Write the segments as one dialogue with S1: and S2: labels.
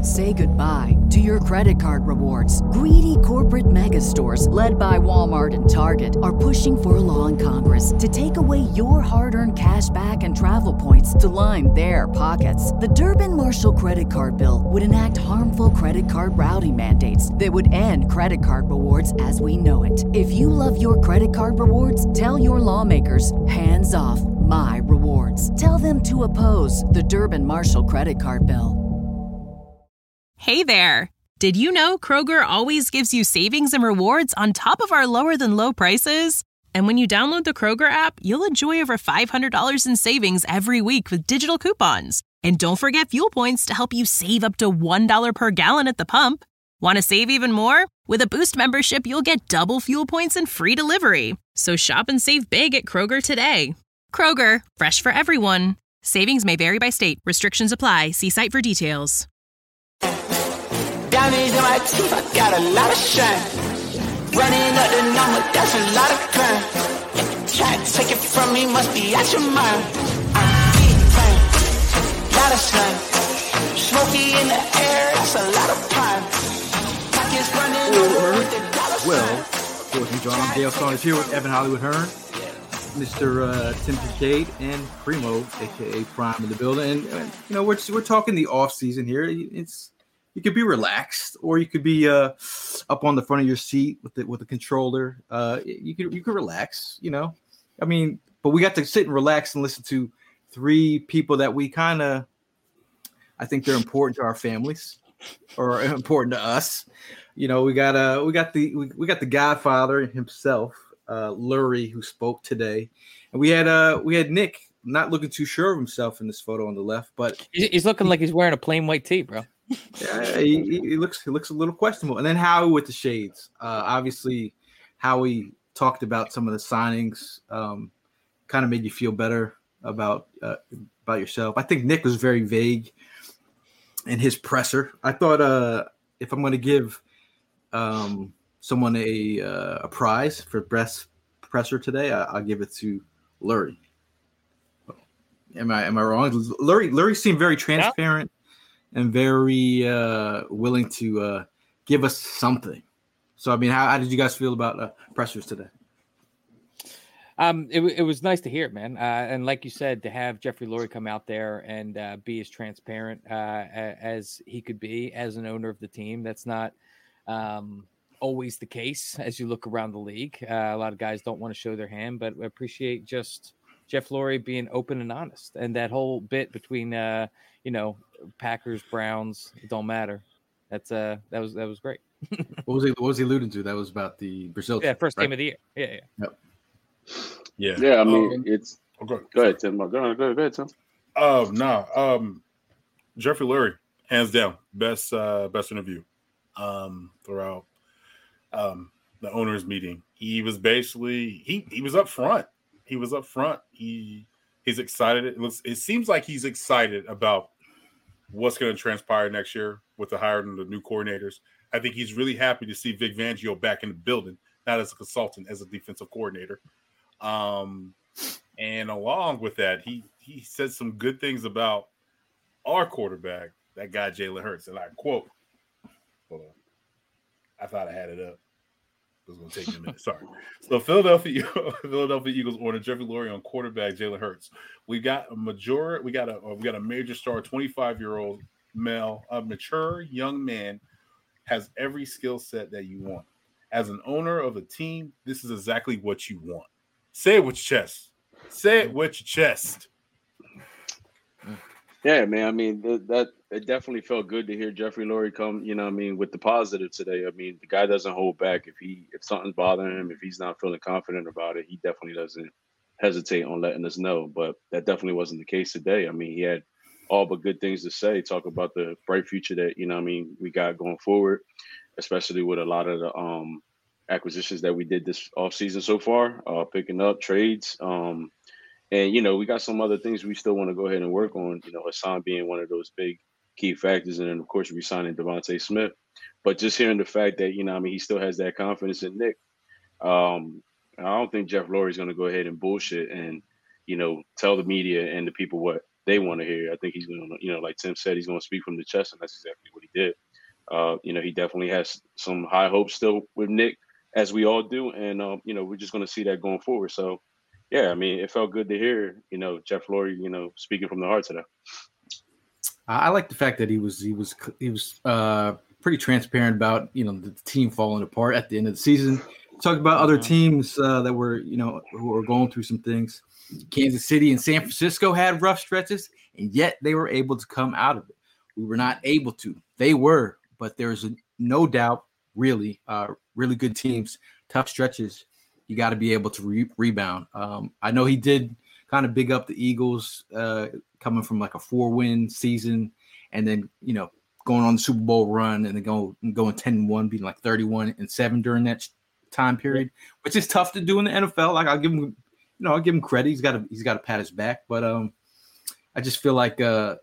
S1: Say goodbye to your credit card rewards. Greedy corporate mega stores, led by Walmart and Target, are pushing for a law in Congress to take away your hard-earned cash back and travel points to line their pockets. The Durbin-Marshall credit card bill would enact harmful credit card routing mandates that would end credit card rewards as we know it. If you love your credit card rewards, tell your lawmakers, hands off my rewards. Tell them to oppose the Durbin-Marshall credit card bill.
S2: Hey there! Did you know Kroger always gives you savings and rewards on top of our lower than low prices? And when you download the Kroger app, you'll enjoy over $500 in savings every week with digital coupons. And don't forget fuel points to help you save up to $1 per gallon at the pump. Want to save even more? With a Boost membership, you'll get double fuel points and free delivery. So shop and save big at Kroger today. Kroger, fresh for everyone. Savings may vary by state. Restrictions apply. See site for details.
S3: Diamonds in my teeth, I got a lot of shine. Running up the number, that's a lot of crime. Try to take it from me, must be out your mind. Big time, lot of slime. Smoky in the air, that's a lot of prime. Pockets running over with the dollar sign.
S4: Well, of course, I'm John. I'm Dale Saunders here with Evan Hollywood Hearn, Mr. Tim Kincaid, and Primo, aka Prime, in the building. And you know, we're talking the off season here. You could be relaxed, or you could be up on the front of your seat with the controller. You could relax, you know. I mean, but we got to sit and relax and listen to three people that we I think they're important to our families, or important to us. You know, we got the Godfather himself, Lurie, who spoke today, and we had Nick, not looking too sure of himself in this photo on the left, but
S5: he's looking like he's wearing a plain white tee, bro.
S4: Yeah, he looks a little questionable. And then Howie with the shades. Obviously, Howie talked about some of the signings. Kind of made you feel better about yourself. I think Nick was very vague in his presser. I thought if I'm going to give someone a prize for best presser today, I'll give it to Lurie. Am I wrong? Lurie seemed very transparent. Yeah. And very willing to give us something. So, I mean, how did you guys feel about pressers today?
S5: It was nice to hear it, man. And like you said, to have Jeffrey Lurie come out there and be as transparent as he could be as an owner of the team. That's not always the case as you look around the league. A lot of guys don't want to show their hand, but I appreciate just Jeff Lurie being open and honest. And that whole bit between, Packers, Browns, it don't matter. That was great.
S4: What was he alluding to? That was about the Brazil.
S5: Yeah, first
S4: right?
S5: game of the year. Yeah.
S4: Yep.
S6: Yeah. I mean, it's. Go ahead, Tim. Go ahead, Tim. Jeffrey Lurie, hands down, best interview throughout the owners' meeting. He was basically he was up front. He was up front. He's excited. It seems like he's excited about what's going to transpire next year with the hiring of the new coordinators. I think he's really happy to see Vic Fangio back in the building, not as a consultant, as a defensive coordinator. And along with that, he said some good things about our quarterback, that guy Jalen Hurts, and I quote. Hold on, I thought I had it up. It was going to take me a minute. Sorry. So Philadelphia Eagles ordered Jeffrey Lurie on quarterback Jalen Hurts. We got a major star, 25-year-old male, a mature young man, has every skill set that you want. As an owner of a team, this is exactly what you want. Say it with your chest. Say it with your chest.
S7: Yeah, man. I mean, that it definitely felt good to hear Jeffrey Lurie come, with the positive today. I mean, the guy doesn't hold back. If something's bothering him, if he's not feeling confident about it, he definitely doesn't hesitate on letting us know. But that definitely wasn't the case today. I mean, he had all but good things to say, talk about the bright future that, we got going forward, especially with a lot of the acquisitions that we did this offseason so far, picking up trades. And, we got some other things we still want to go ahead and work on, Hassan being one of those big key factors. And then, of course, re-signing Devontae Smith. But just hearing the fact that, he still has that confidence in Nick. I don't think Jeff Lurie is going to go ahead and bullshit and, tell the media and the people what they want to hear. I think he's going to, like Tim said, he's going to speak from the chest, and that's exactly what he did. He definitely has some high hopes still with Nick, as we all do, and we're just going to see that going forward. So, yeah, I mean, it felt good to hear, Jeff Lurie, speaking from the heart today.
S4: I like the fact that he was pretty transparent about the team falling apart at the end of the season. Talked about other teams that were who were going through some things. Kansas City and San Francisco had rough stretches, and yet they were able to come out of it. We were not able to. They were, but there's no doubt, really good teams, tough stretches. You got to be able to rebound. I know he did kind of big up the Eagles coming from like a 4-win season, and then going on the Super Bowl run, and then going 10-1, being like 31-7 during that time period, which is tough to do in the NFL. Like I'll give him credit. He's got to pat his back, but I just feel like I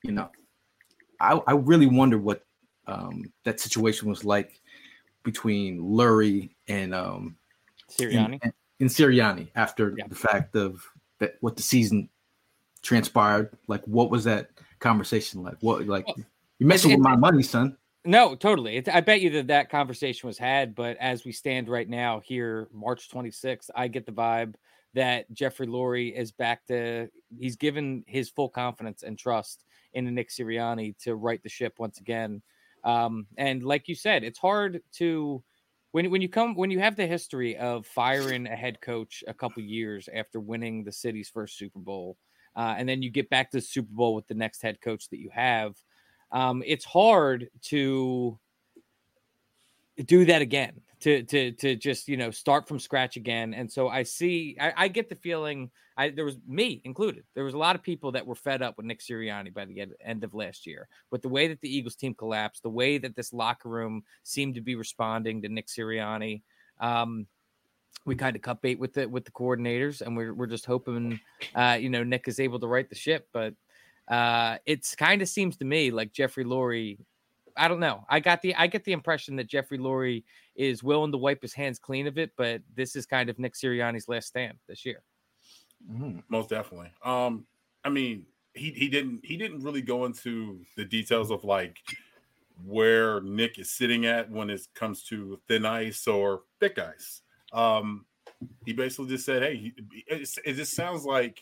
S4: really wonder what that situation was like between Lurie and
S5: Sirianni
S4: and Sirianni after the fact of that, what the season transpired. Like, what was that conversation like? You messing with my money, son.
S5: No, totally. I bet you that conversation was had, but as we stand right now here, March 26th, I get the vibe that Jeffrey Lurie is back to, he's given his full confidence and trust in Nick Sirianni to right the ship once again. And like you said, it's hard to, when you have the history of firing a head coach a couple years after winning the city's first Super Bowl, and then you get back to the Super Bowl with the next head coach that you have, it's hard to do that again, to just, start from scratch again. And so I get the feeling, there was me included. There was a lot of people that were fed up with Nick Sirianni by the end of last year, with the way that the Eagles team collapsed, the way that this locker room seemed to be responding to Nick Sirianni. We kind of cut bait with the coordinators, and we're just hoping, Nick is able to right the ship. But it's kind of seems to me like Jeffrey Lurie, I don't know. I get the impression that Jeffrey Lurie is willing to wipe his hands clean of it, but this is kind of Nick Sirianni's last stand this year.
S6: Most definitely. I mean, he didn't really go into the details of like where Nick is sitting at when it comes to thin ice or thick ice. He basically just said, "Hey, it just sounds like."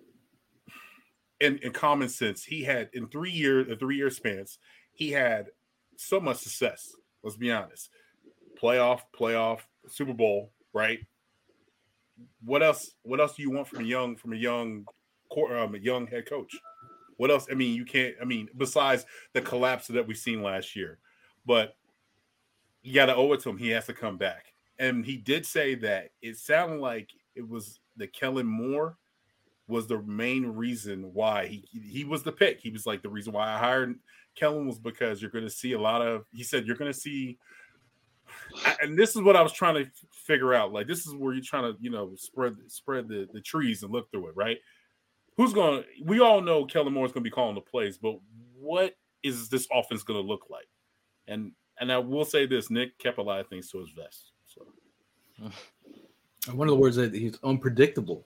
S6: In common sense, he had in 3 years, a 3-year span, he had so much success. Let's be honest. Playoff, Super Bowl, right? What else do you want from a young head coach? What else? I mean, you can't. I mean, besides the collapse that we've seen last year, but you got to owe it to him. He has to come back, and he did say that it sounded like it was the Kellen Moore was the main reason why he was the pick. He was like, the reason why I hired Kellen was because you're going to see he said, you're going to see, and this is what I was trying to figure out. Like, this is where you're trying to, spread the trees and look through it, right? We all know Kellen Moore is going to be calling the plays, but what is this offense going to look like? And I will say this, Nick kept a lot of things to his vest. So
S4: one of the words that he's unpredictable.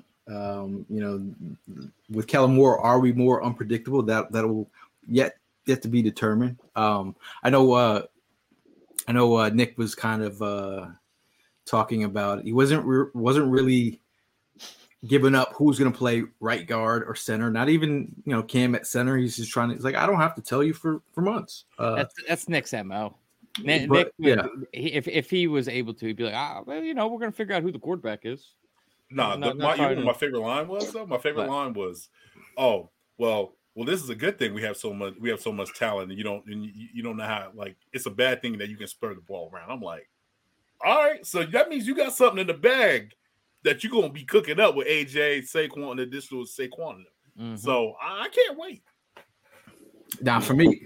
S4: With Kellen Moore, are we more unpredictable? That'll yet to be determined. I know Nick was kind of talking about he wasn't really giving up who's going to play right guard or center. Not even Cam at center. He's just he's like, I don't have to tell you for months.
S5: That's Nick's MO. Nick, if he was able to, he'd be like, we're going to figure out who the quarterback is.
S6: No, my favorite line was though. My favorite line was, "Oh, well, this is a good thing. We have so much talent, and you don't know how. Like, it's a bad thing that you can spread the ball around." I'm like, all right, so that means you got something in the bag that you're gonna be cooking up with AJ, Saquon, and additional Saquon. Mm-hmm. So I can't wait.
S4: Now, for me,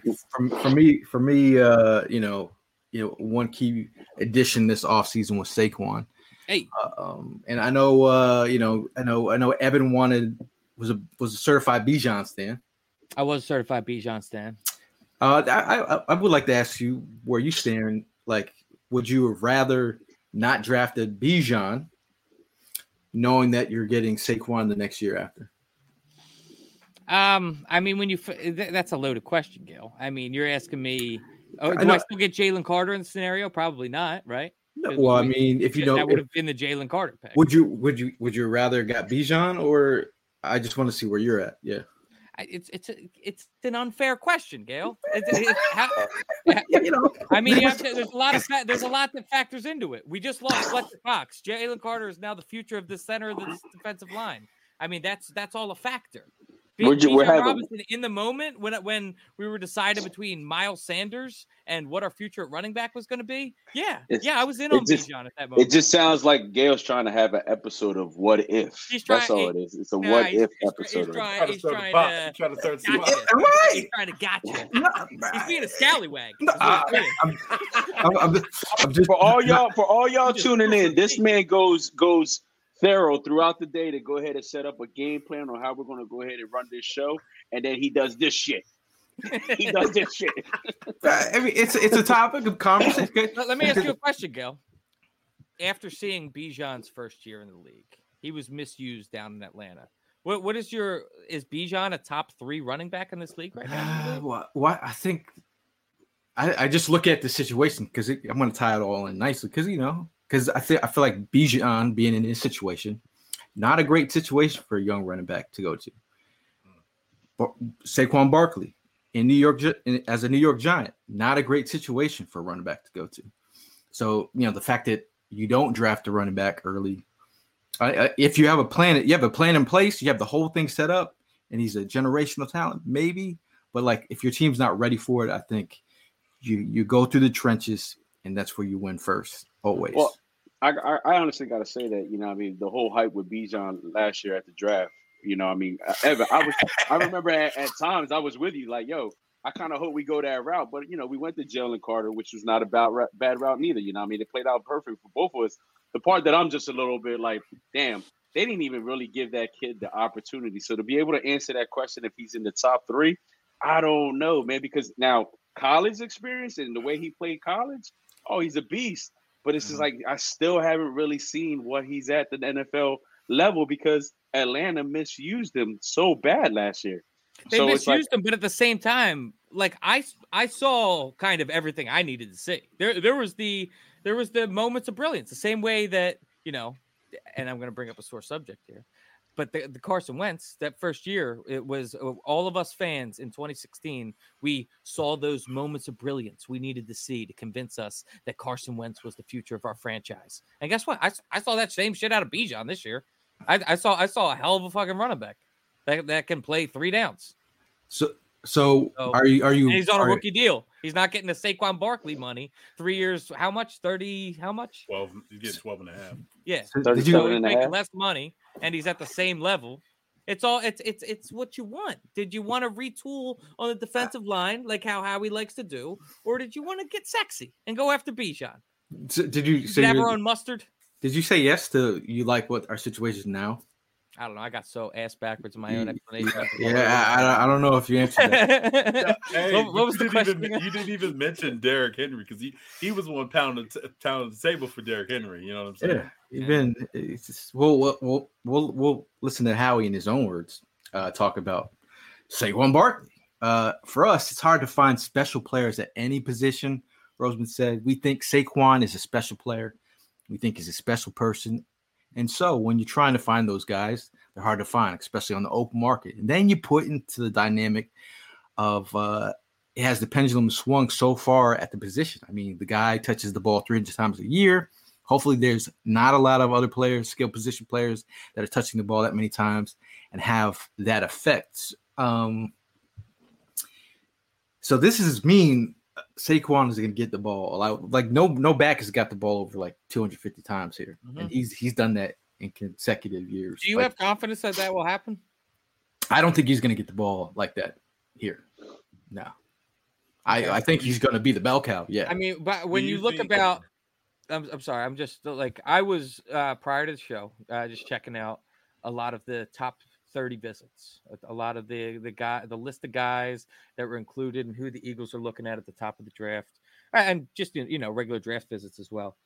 S4: one key addition this offseason was Saquon.
S5: Hey,
S4: and I know, I know Evan was a certified Bijan stan.
S5: I was a certified Bijan stan.
S4: I would like to ask you where you stand. Like, would you have rather not drafted Bijan, knowing that you're getting Saquon the next year after?
S5: I mean, when that's a loaded question, Gil. I mean, you're asking me, do I still get Jalen Carter in the scenario? Probably not, right?
S4: Well, I mean, if you know,
S5: that would have been the Jalen Carter pick.
S4: Would you rather got Bijan, or I just want to see where you're at? Yeah.
S5: It's an unfair question, Gail.
S4: You know,
S5: I mean, there's a lot that factors into it. We just lost Fletcher Cox. Jalen Carter is now the future of the center of the defensive line. I mean, that's all a factor. Bijan Robinson in the moment when we were deciding between Miles Sanders and what our future running back was going to be. Yeah, I was in on Bijan at that moment.
S7: It just sounds like Gail's trying to have an episode of What If. That's all it is. It's a What If episode.
S5: He's trying to gotcha. He's being a scallywag.
S7: I'm just for all y'all tuning in. This man goes thorough throughout the day to go ahead and set up a game plan on how we're going to go ahead and run this show, and then he does this shit. He does this shit.
S4: I mean, it's a topic of conversation.
S5: Let me ask you a question, Gil. After seeing Bijan's first year in the league, he was misused down in Atlanta. Is Bijan a top 3 running back in this league right now?
S4: I think I just look at the situation because I'm going to tie it all in nicely because I feel like Bijan being in this situation, not a great situation for a young running back to go to. But Saquon Barkley in New York as a New York Giant, not a great situation for a running back to go to. So the fact that you don't draft a running back early, if you have a plan in place, you have the whole thing set up, and he's a generational talent, maybe. But like if your team's not ready for it, I think you go through the trenches, and that's where you win first. Always.
S7: Well, I honestly got to say that, the whole hype with Bijan last year at the draft, Evan, I remember at times I was with you like, yo, I kind of hope we go that route. But, we went to Jalen Carter, which was not a bad route neither. It played out perfect for both of us. The part that I'm just a little bit like, damn, they didn't even really give that kid the opportunity. So to be able to answer that question, if he's in the top 3, I don't know, man, because now college experience and the way he played college, he's a beast. But it's just like I still haven't really seen what he's at the NFL level because Atlanta misused him so bad last year.
S5: They misused him, but at the same time, like I saw kind of everything I needed to see. There was the moments of brilliance, the same way that and I'm going to bring up a sore subject here. But the Carson Wentz, that first year, it was all of us fans in 2016. We saw those moments of brilliance we needed to see to convince us that Carson Wentz was the future of our franchise. And guess what? I saw that same shit out of Bijan this year. I saw a hell of a fucking running back that can play 3 downs.
S4: So are you? And
S5: he's on a rookie deal. He's not getting the Saquon Barkley money. 3 years. How much? 30. How much?
S6: 12. You get 12 and a half.
S5: Yeah.
S7: So he's
S5: making less money, and he's at the same level. It's what you want. Did you want to retool on the defensive line like how Howie likes to do, or did you want to get sexy and go after Bijan?
S4: So did you say
S5: have our own mustard?
S4: Did you say yes to you like what our situation is now?
S5: I don't know. I got so ass backwards in my own explanation.
S4: Yeah, I don't know if you answered that.
S6: Hey,
S5: what was the question?
S6: You didn't even mention Derrick Henry because he was one pounding the table for Derrick Henry. You know what I'm saying?
S4: Yeah, we'll listen to Howie in his own words talk about Saquon Barkley. For us, it's hard to find special players at any position. Roseman said we think Saquon is a special player. We think he's a special person. And so when you're trying to find those guys, they're hard to find, especially on the open market. And then you put into the dynamic of it has the pendulum swung so far at the position. I mean, the guy touches the ball 300 times a year. Hopefully there's not a lot of other players, skill position players that are touching the ball that many times and have that effect. So this is mean Saquon is going to get the ball. Like no back has got the ball over like 250 times here. Mm-hmm. And he's done that in consecutive years.
S5: Do you have confidence that will happen?
S4: I don't think he's going to get the ball like that here. No. I think he's going to be the bell cow. Yeah.
S5: I mean, but when you look about I'm sorry. I'm just like I was prior to the show, just checking out a lot of the top 30 visits, a lot of the list of guys that were included and who the Eagles are looking at the top of the draft, and just regular draft visits as well.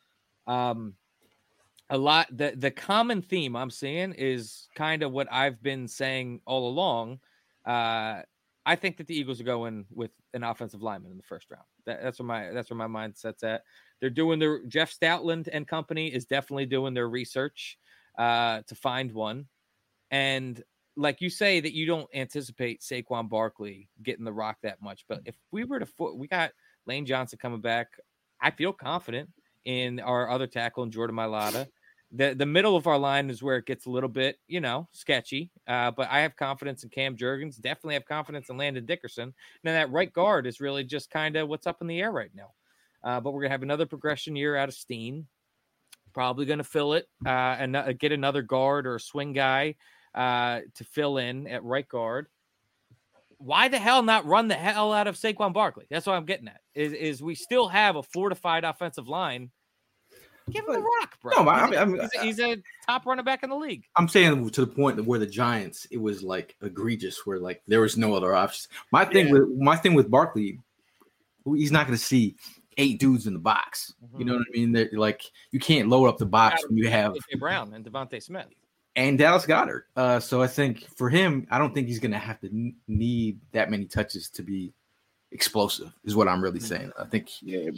S5: A lot the common theme I'm seeing is kind of what I've been saying all along, I think that the Eagles are going with an offensive lineman in the first round. That's where my mindset's at. They're doing their Jeff Stoutland and company is definitely doing their research to find one. And like you say that you don't anticipate Saquon Barkley getting the rock that much, but if we were we got Lane Johnson coming back, I feel confident in our other tackle in Jordan Mailata. The middle of our line is where it gets a little bit, sketchy. But I have confidence in Cam Jurgens. Definitely have confidence in Landon Dickerson. And then that right guard is really just kind of what's up in the air right now. But we're going to have another progression year out of Steen. Probably going to fill it and get another guard or a swing guy to fill in at right guard. Why the hell not run the hell out of Saquon Barkley? That's what I'm getting at. Is we still have a fortified offensive line. Give him the rock, bro.
S4: No,
S5: he's a top running back in the league.
S4: I'm saying to the point where the Giants, it was like egregious, where like there was no other options. My thing with Barkley, he's not going to see 8 dudes in the box. Mm-hmm. You know what I mean? They're like you can't load up the box when you have
S5: A.J. Brown and Devontae Smith
S4: and Dallas Goedert. So I think for him, I don't think he's going to have to need that many touches to be explosive. Is what I'm really saying. I think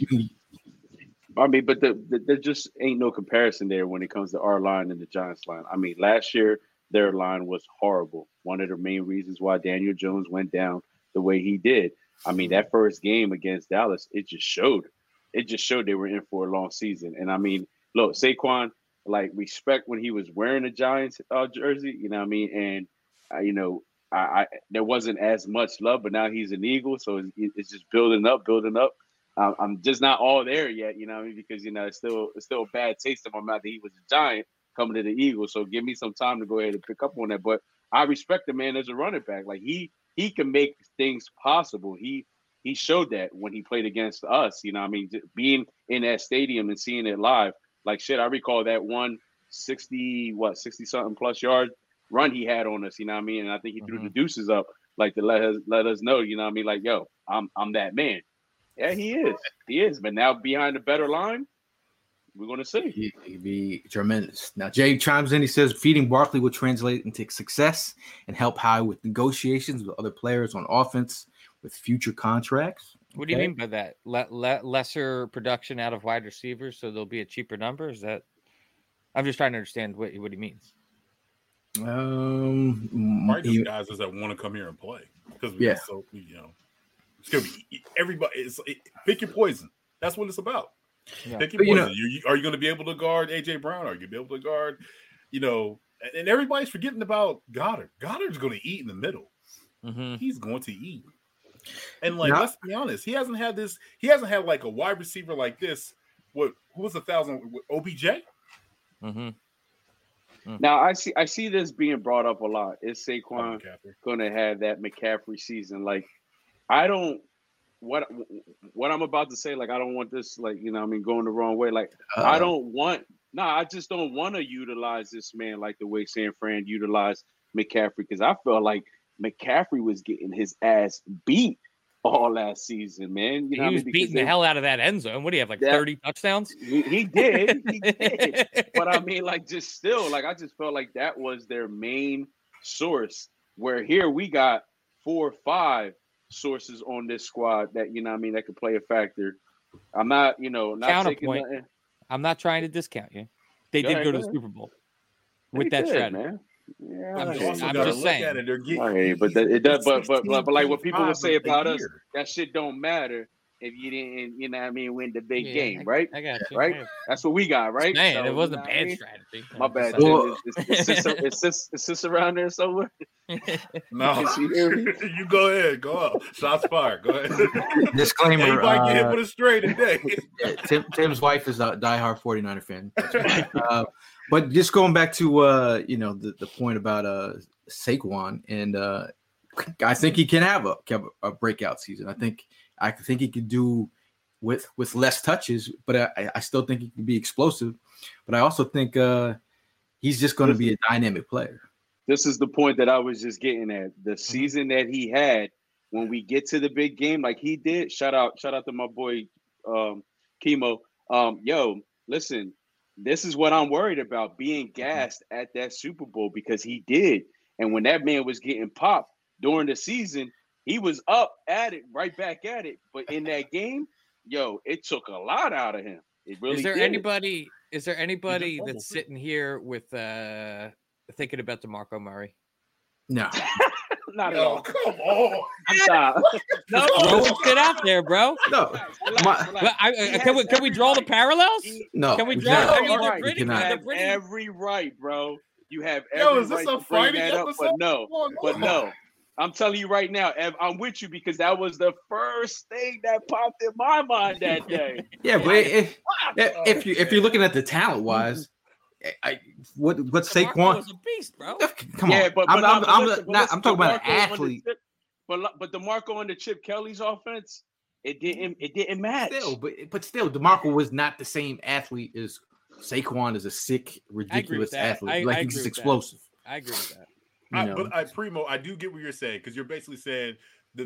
S7: but there just ain't no comparison there when it comes to our line and the Giants line. I mean, last year, their line was horrible. One of the main reasons why Daniel Jones went down the way he did. I mean, that first game against Dallas, it just showed they were in for a long season. And I mean, look, Saquon, like, respect when he was wearing a Giants jersey, you know what I mean? And, I there wasn't as much love, but now he's an Eagle. So it's just building up. I'm just not all there yet, you know what I mean? Because, it's still a bad taste in my mouth that he was a Giant coming to the Eagles. So give me some time to go ahead and pick up on that. But I respect the man as a running back. Like, he can make things possible. He showed that when he played against us, you know what I mean? Being in that stadium and seeing it live. Like, shit, I recall that 60-something plus yard run he had on us, you know what I mean? And I think he threw the deuces up, like, to let us know, you know what I mean? Like, yo, I'm that man. Yeah, he is. He is. But now behind a better line, we're going to see.
S4: He'd be tremendous. Now, Jay chimes in. He says, feeding Barkley will translate into success and help high with negotiations with other players on offense with future contracts.
S5: What do you mean by that? Lesser production out of wide receivers, so there'll be a cheaper number? Is that? I'm just trying to understand what he means.
S6: Probably just guys that want to come here and play because it's gonna be everybody. Pick your poison. That's what it's about. Yeah. Pick your poison. Are you going to be able to guard A.J. Brown? Are you going to be able to guard? And everybody's forgetting about Goddard. Goddard's going to eat in the middle. Mm-hmm. He's going to eat. And let's be honest, he hasn't had this. He hasn't had like a wide receiver like this. Who was 1,000? OBJ.
S5: Mm-hmm.
S7: Now I see this being brought up a lot. Is Saquon going to have that McCaffrey season? Like, I don't. What I'm about to say, like, I don't want this, like, going the wrong way. Like, I just don't want to utilize this man like the way San Fran utilized McCaffrey, because I felt like McCaffrey was getting his ass beat all last season, man.
S5: He was beating the hell out of that end zone. What do you have, like 30 touchdowns?
S7: He did. He did. But I mean, like, just still, like, I just felt like that was their main source, where here we got 4 or 5 sources on this squad that that could play a factor. I'm not not taking nothing.
S5: I'm not trying to discount you. They did go to the Super Bowl with that shred,
S7: man. Yeah,
S5: I'm just saying.
S7: But like what people would say about us, that shit don't matter if you didn't, win the big game, right?
S5: I got you.
S7: Right? That's what we got, right?
S5: Man, so, it wasn't a bad strategy.
S7: My bad. Is sis around there somewhere?
S6: No. You go ahead. Go up. Shots fired. Go ahead.
S4: Disclaimer.
S6: Anybody get hit with a stray today.
S4: Tim's wife is a diehard 49er fan. But just going back to the point about Saquon, and I think he can have a breakout season. I think he could do with less touches, but I still think he can be explosive. But I also think he's just going to be a dynamic player.
S7: This is the point that I was just getting at. The season that he had, when we get to the big game, like he did. Shout out to my boy Chemo. Yo, listen, this is what I'm worried about, being gassed at that Super Bowl, because he did. And when that man was getting popped, during the season, he was up at it, right back at it. But in that game, it took a lot out of him. It really
S5: Is there
S7: did.
S5: anybody that's sitting here with thinking about DeMarco Murray?
S4: No.
S7: Not at all.
S6: Come on.
S7: I'm sorry.
S5: No, throw it out there, bro.
S4: No.
S5: Can we draw the parallels?
S4: No.
S5: Can we
S4: we
S5: draw?
S4: cannot.
S7: You have every right, bro. You have every right to bring that up, but no. I'm telling you right now, Ev, I'm with you because that was the first thing that popped in my mind that day.
S4: Yeah, but if you're looking at the talent wise, what's Saquon?
S5: Was a beast, bro.
S4: Come on.
S7: But
S4: I'm talking about an athlete.
S7: But DeMarco and the Chip Kelly's offense, it didn't match.
S4: Still, DeMarco was not the same athlete as Saquon. Is a sick, ridiculous athlete. He's just explosive.
S5: I agree with that.
S6: Primo, I do get what you're saying because you're basically saying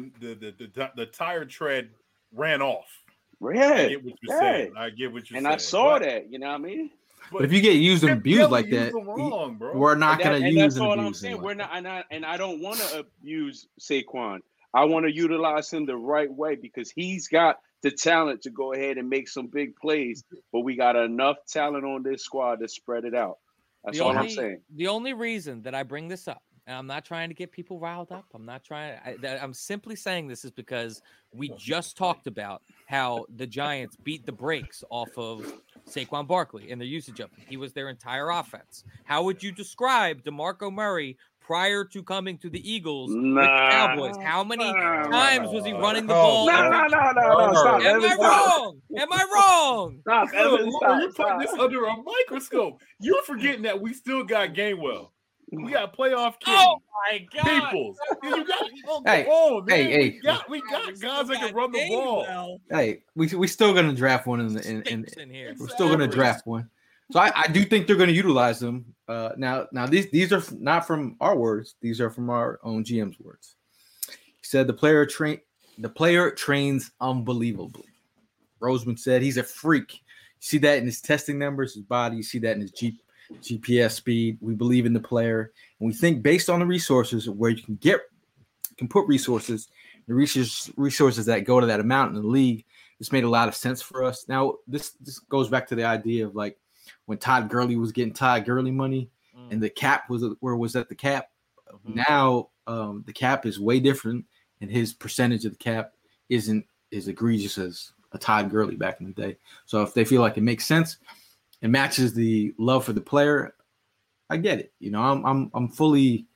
S6: the tire tread ran off.
S7: Yeah,
S6: I get what you're saying. I get what you're saying.
S7: And I saw that. You know what I mean?
S4: But if you get used and abused like that, we're not going to use and abuse. That's all I'm saying.
S7: We're not, and I don't want to abuse Saquon. I want to utilize him the right way because he's got the talent to go ahead and make some big plays. But we got enough talent on this squad to spread it out. That's all I'm saying.
S5: The only reason that I bring this up, and I'm not trying to get people riled up. I'm simply saying this is because we just talked about how the Giants beat the brakes off of Saquon Barkley and their usage of him. He was their entire offense. How would you describe DeMarco Murray prior to coming to the Eagles with the Cowboys? How many times was he running the ball?
S7: No. Stop.
S5: Am I wrong?
S7: Stop.
S6: You're putting this under a microscope. You're forgetting that we still got Gainwell. We got playoff kids.
S5: Oh my God!
S6: People, you got
S4: hey.
S6: We got guys that can run the ball.
S4: Hey, we still gonna draft one in here. We're still gonna draft one. So I do think they're gonna utilize them. Now these are not from our words. These are from our own GM's words. He said the player trains unbelievably. Roseman said he's a freak. You see that in his testing numbers, his body. You see that in his GPS speed. We believe in the player, and we think based on the resources where you can put resources, the resources that go to that amount in the league. This made a lot of sense for us. Now this goes back to the idea of like when Todd Gurley was getting Todd Gurley money, and the cap was at the cap. Now the cap is way different, and his percentage of the cap isn't as egregious as a Todd Gurley back in the day. So if they feel like it makes sense, it matches the love for the player, I get it. You know, I'm fully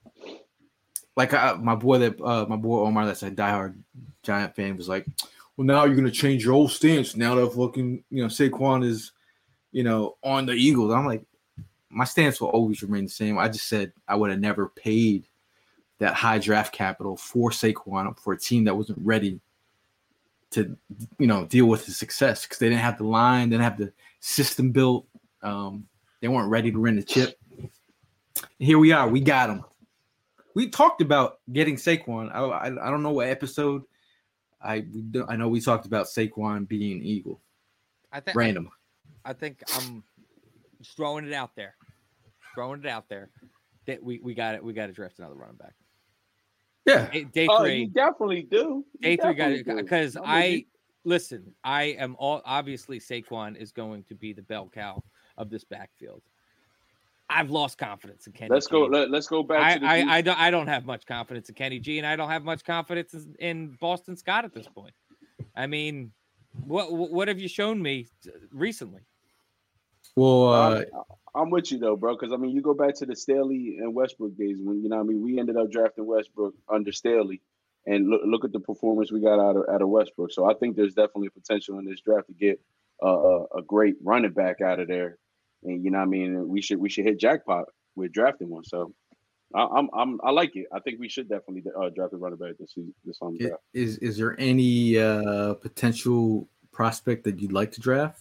S4: like my boy Omar, that's a diehard Giant fan, was like, well, now you're gonna change your whole stance now that fucking Saquon is on the Eagles. I'm like, my stance will always remain the same. I just said I would have never paid that high draft capital for Saquon for a team that wasn't ready to deal with his success because they didn't have the line, didn't have the system built. They weren't ready to run the chip. Here we are. We got him. We talked about getting Saquon. I don't know what episode. I know we talked about Saquon being an Eagle. Random.
S5: I think I'm just throwing it out there. That we got it. We got to draft another running back.
S4: Yeah.
S5: Day 3.
S7: You definitely do.
S5: Day 3 got it because listen. I am obviously Saquon is going to be the bell cow of this backfield. I've lost confidence in Kenny.
S7: Let's go back to the
S5: I don't have much confidence in Kenny G, and I don't have much confidence in Boston Scott at this point. I mean, what have you shown me recently?
S4: Well,
S7: I'm with you though, bro. Because I mean, you go back to the Staley and Westbrook days when we ended up drafting Westbrook under Staley, and look at the performance we got out of Westbrook. So I think there's definitely potential in this draft to get a great running back out of there. And we should hit jackpot with drafting one. So I like it. I think we should definitely draft a running back this draft.
S4: Is there any potential prospect that you'd like to draft?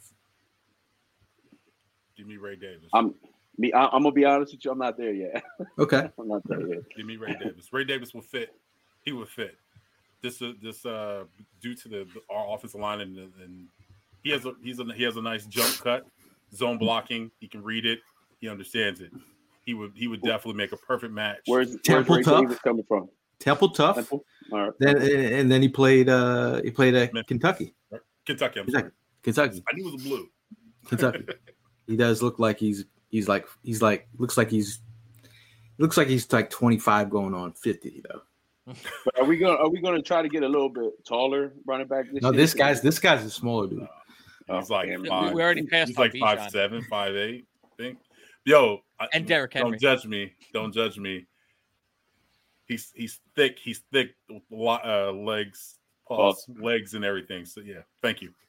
S6: Give me Ray Davis.
S7: I'm gonna be honest with you. I'm not there yet.
S4: Okay.
S7: I'm not there yet.
S6: Give me Ray Davis. Ray Davis will fit. He would fit. This due to our offensive line and he has a nice jump cut, zone blocking. He can read it. He understands it. He would definitely make a perfect match.
S7: Where's Ray Davis coming from?
S4: Temple Tough.
S7: Temple? All right.
S4: Then he played at Kentucky.
S6: Kentucky. I'm sorry.
S4: Kentucky.
S6: I knew it was blue.
S4: Kentucky. He does look like he's looks like he's like 25 going on 50 though.
S7: But are we gonna try to get a little bit taller running back this
S4: No,
S7: year?
S4: this guy's a smaller dude.
S6: He's like
S7: damn.
S6: five.
S5: We already passed.
S6: He's like 5'7", 5'8", I think. Yo,
S5: And Derrick Henry.
S6: Don't judge me. He's thick. He's thick with legs, paws, legs, and everything. So yeah, thank you.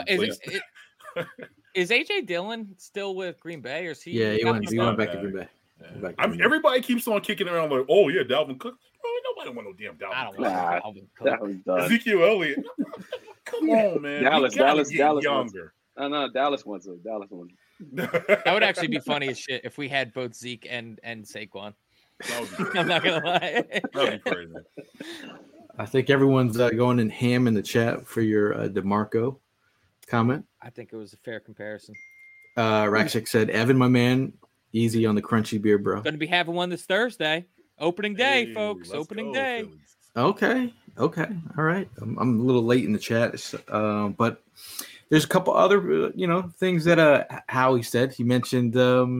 S5: Is AJ Dillon still with Green Bay, or is he?
S4: Yeah, he went back to Green Bay.
S6: Everybody keeps on kicking around like, oh yeah, Dalvin Cook. Nobody want no damn Dalvin.
S5: I don't
S6: Cook.
S5: want Dalvin Cook.
S7: That was done.
S6: Ezekiel Elliott. Come on, man.
S7: Dallas
S6: younger.
S7: No, Dallas wants him.
S5: That would actually be funny as shit if we had both Zeke and Saquon. I'm not gonna lie.
S6: That'd be crazy.
S4: I think everyone's going in ham in the chat for your DeMarco comment.
S5: I think it was a fair comparison.
S4: Raksik said, Evan, my man, easy on the crunchy beer, bro.
S5: Going to be having one this Thursday. Opening day, folks. Opening day.
S6: Phillies.
S4: Okay. All right. I'm a little late in the chat, but there's a couple other things that Howie said. He mentioned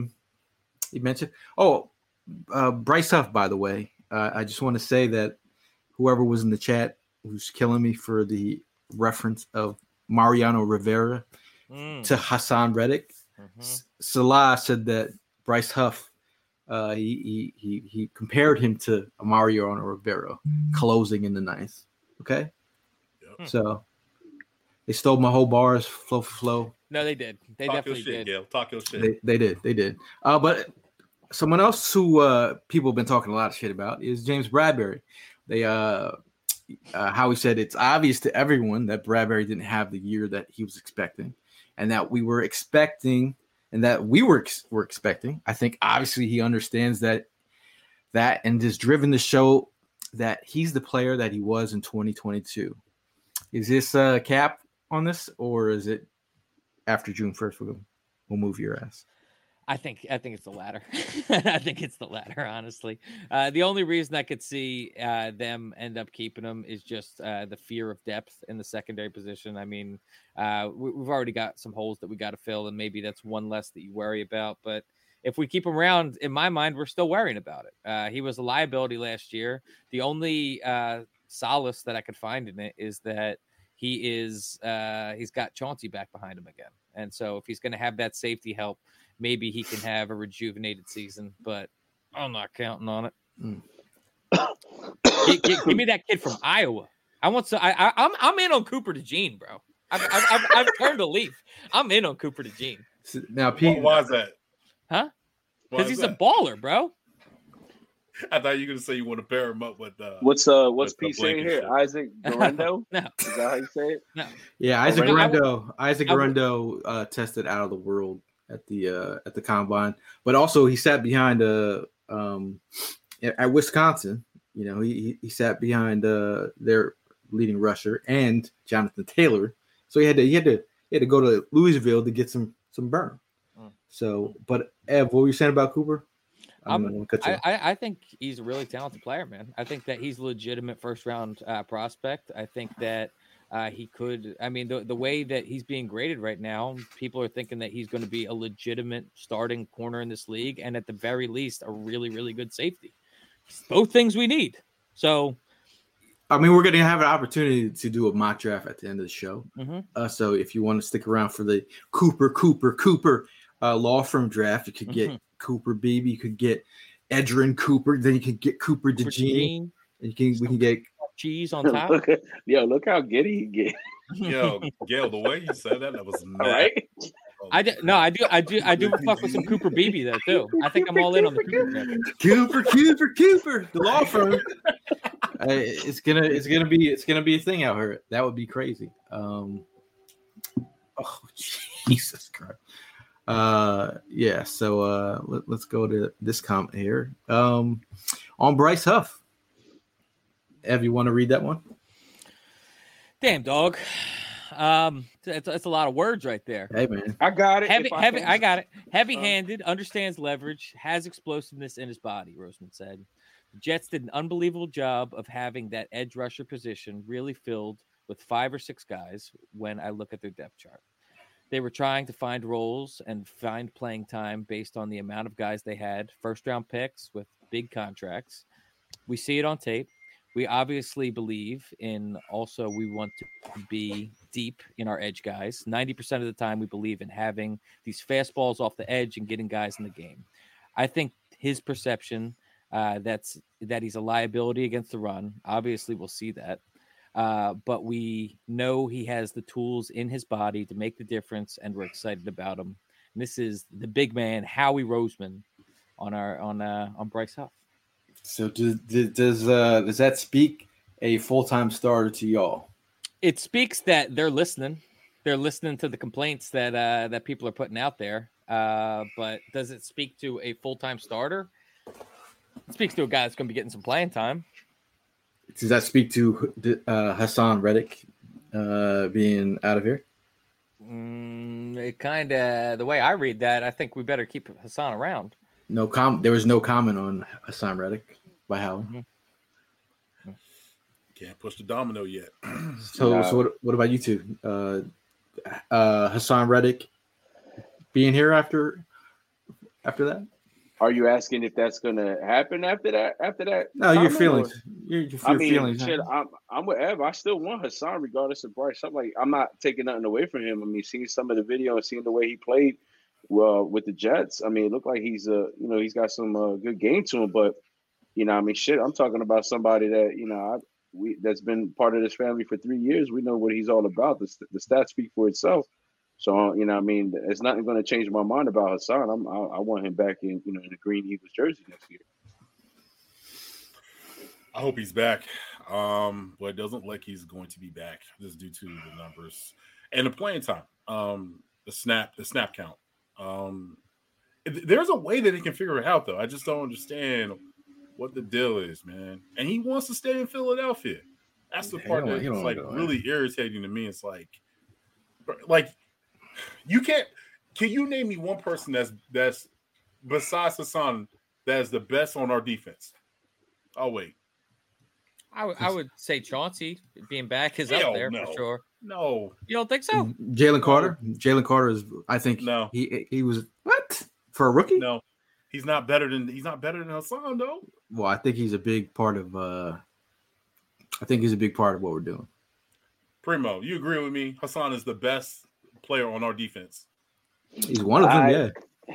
S4: Bryce Huff, by the way. I just want to say that whoever was in the chat who's killing me for the reference of Mariano Rivera to Hassan Reddick. Salah said that Bryce Huff, he compared him to Mariano Rivera closing in the ninth. Okay. Yep. So they stole my whole bars, flow for flow.
S5: No, they did. They definitely did.
S6: Gail. Talk your shit.
S4: They did. But someone else who people have been talking a lot of shit about is James Bradberry. They Howie said it's obvious to everyone that Bradberry didn't have the year that he was expecting, and that we were expecting, and that we were expecting. I think obviously he understands that and has driven the show that he's the player that he was in 2022. Is this a cap on this, or is it after June 1st we'll move your ass?
S5: I think it's the latter. I think it's the latter, honestly. The only reason I could see them end up keeping him is just the fear of depth in the secondary position. I mean, we've already got some holes that we got to fill, and maybe that's one less that you worry about. But if we keep him around, in my mind, we're still worrying about it. He was a liability last year. The only solace that I could find in it is that he's got Chauncey back behind him again. And so if he's going to have that safety help, maybe he can have a rejuvenated season, but I'm not counting on it. Give me that kid from Iowa. I'm in on Cooper DeJean, bro. I've turned a leaf. I'm in on Cooper DeJean.
S4: Now, Pete,
S6: why is that?
S5: Huh? Because he's a baller, bro.
S6: I thought you were going to say you want to pair him up with
S7: what's Pete saying here?
S6: Shit.
S7: Isaac Guerrero?
S5: No.
S7: Is that how you say it?
S5: No.
S4: Yeah, Isaac Guerrero tested out of the world at the combine, but also he sat behind at Wisconsin. He sat behind their leading rusher and Jonathan Taylor, so he had to go to Louisville to get some burn. So, but Ev, what were you saying about Cooper?
S5: I think he's a really talented player, man. I think that he's a legitimate first round prospect. I think that he could. I mean, the way that he's being graded right now, people are thinking that he's going to be a legitimate starting corner in this league, and at the very least, a really, really good safety. Both things we need. So,
S4: I mean, we're going to have an opportunity to do a mock draft at the end of the show.
S5: Mm-hmm.
S4: So, if you want to stick around for the Cooper law firm draft, you could get Cooper Beebe, you could get Edgerrin Cooper, then you can get Cooper DeJean, and we can get
S5: cheese on top.
S7: Look how giddy he get.
S6: Yo, Gail, the way you said that was mad.
S7: Right?
S5: I do fuck with some Cooper Beebe though too. I think I'm all in on the Cooper draft.
S4: Cooper, the law firm. It's gonna be a thing out here. That would be crazy. Oh Jesus Christ. Yeah. So let's go to this comment here. On Bryce Huff. Ev, you want to read that one?
S5: Damn, dog. It's a lot of words right there.
S4: Hey, man.
S7: I got it.
S5: I got it. Heavy-handed, understands leverage, has explosiveness in his body, Roseman said. Jets did an unbelievable job of having that edge rusher position really filled with 5 or 6 guys when I look at their depth chart. They were trying to find roles and find playing time based on the amount of guys they had, first-round picks with big contracts. We see it on tape. We obviously believe in also we want to be deep in our edge guys. 90% of the time we believe in having these fastballs off the edge and getting guys in the game. I think his perception that he's a liability against the run, obviously we'll see that. But we know he has the tools in his body to make the difference, and we're excited about him. And this is the big man, Howie Roseman, on Bryce Huff.
S4: So does that speak a full-time starter to y'all?
S5: It speaks that they're listening. They're listening to the complaints that people are putting out there. But does it speak to a full-time starter? It speaks to a guy that's going to be getting some playing time.
S4: Does that speak to Hassan Reddick being out of here?
S5: It kind of, the way I read that, I think we better keep Hassan around.
S4: There was no comment on Hassan Reddick by Howie.
S5: Mm-hmm.
S6: Can't push the domino yet.
S4: So what about you two? Hassan Reddick being here after that?
S7: Are you asking if that's going to happen after that?
S4: No, your feelings. Your feelings.
S7: Shit, I'm with Ev. I still want Hassan regardless of Bryce. I'm not taking nothing away from him. I mean, seeing some of the video and seeing the way he played with the Jets, I mean, it looked like he's he's got some good game to him. But I mean, shit, I'm talking about somebody that that's been part of this family for 3 years. We know what he's all about. The stats speak for itself. So I mean, it's not going to change my mind about Hassan. I want him back in in the green Eagles jersey next year.
S6: I hope he's back, but it doesn't look like he's going to be back just due to the numbers and the playing time, the snap count. There's a way that he can figure it out, though. I just don't understand what the deal is, man. And he wants to stay in Philadelphia. That's the part that's like really irritating to me. It's like you can't. Can you name me one person that's besides Hassan that is the best on our defense? Oh wait.
S5: I would say Chauncey being back is up there for sure.
S6: No,
S5: you don't think so?
S4: Jalen Carter. Jalen Carter is. I think
S6: no.
S4: He was what for a rookie?
S6: No, he's not better than Hassan though.
S4: Well, I think he's a big part of. I think he's a big part of what we're doing.
S6: Primo, you agree with me? Hassan is the best player on our defense.
S4: He's one of them.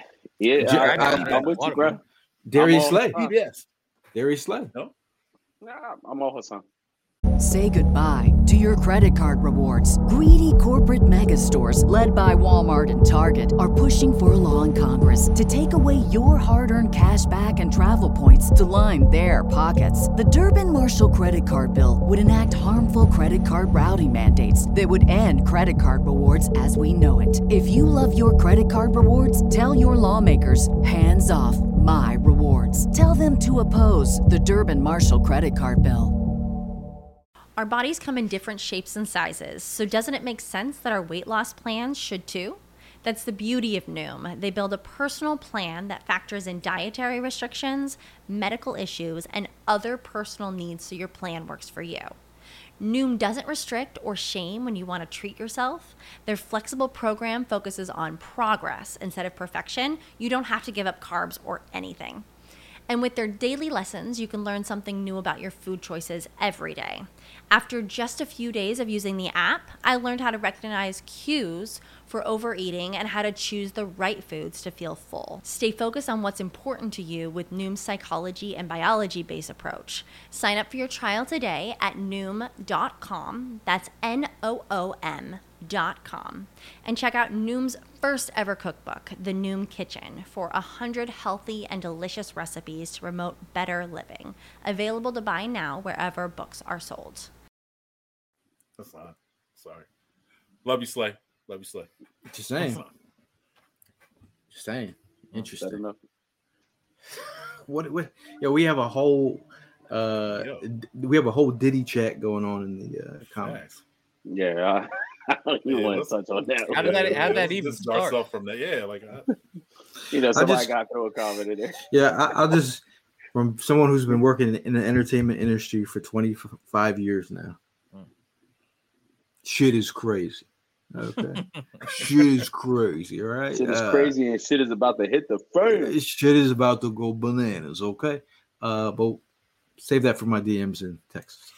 S7: I'm with you, bro.
S4: Darius Slay.
S6: Yes.
S4: Darius Slay.
S6: No.
S7: Nah, I'm all Hassan.
S1: Say goodbye to your credit card rewards. Greedy corporate mega stores, led by Walmart and Target, are pushing for a law in Congress to take away your hard-earned cash back and travel points to line their pockets. The Durbin-Marshall credit card bill would enact harmful credit card routing mandates that would end credit card rewards as we know it. If you love your credit card rewards, tell your lawmakers, hands off my rewards. Tell them to oppose the Durbin-Marshall credit card bill.
S8: Our bodies come in different shapes and sizes, so doesn't it make sense that our weight loss plans should too? That's the beauty of Noom. They build a personal plan that factors in dietary restrictions, medical issues, and other personal needs so your plan works for you. Noom doesn't restrict or shame when you want to treat yourself. Their flexible program focuses on progress instead of perfection. You don't have to give up carbs or anything. And with their daily lessons, you can learn something new about your food choices every day. After just a few days of using the app, I learned how to recognize cues for overeating and how to choose the right foods to feel full. Stay focused on what's important to you with Noom's psychology and biology-based approach. Sign up for your trial today at Noom.com. That's Noom.com. And check out Noom's first ever cookbook, The Noom Kitchen, for 100 healthy and delicious recipes to promote better living. Available to buy now wherever books are sold.
S6: That's not. Sorry. Love you, Slay. Love you, Slay.
S4: Just saying. Interesting. What? Yeah, we have a whole. We have a whole Diddy chat going on in the comments.
S7: Yeah. I don't even want to touch on that.
S5: How did that even start?
S6: From that, somebody got to throw a comment in there.
S4: Yeah, from someone who's been working in the entertainment industry for 25 years now. Shit is crazy. Okay. Shit is crazy, all right?
S7: Shit is crazy and shit is about to hit the fan.
S4: Shit is about to go bananas, okay? But save that for my DMs in Texas.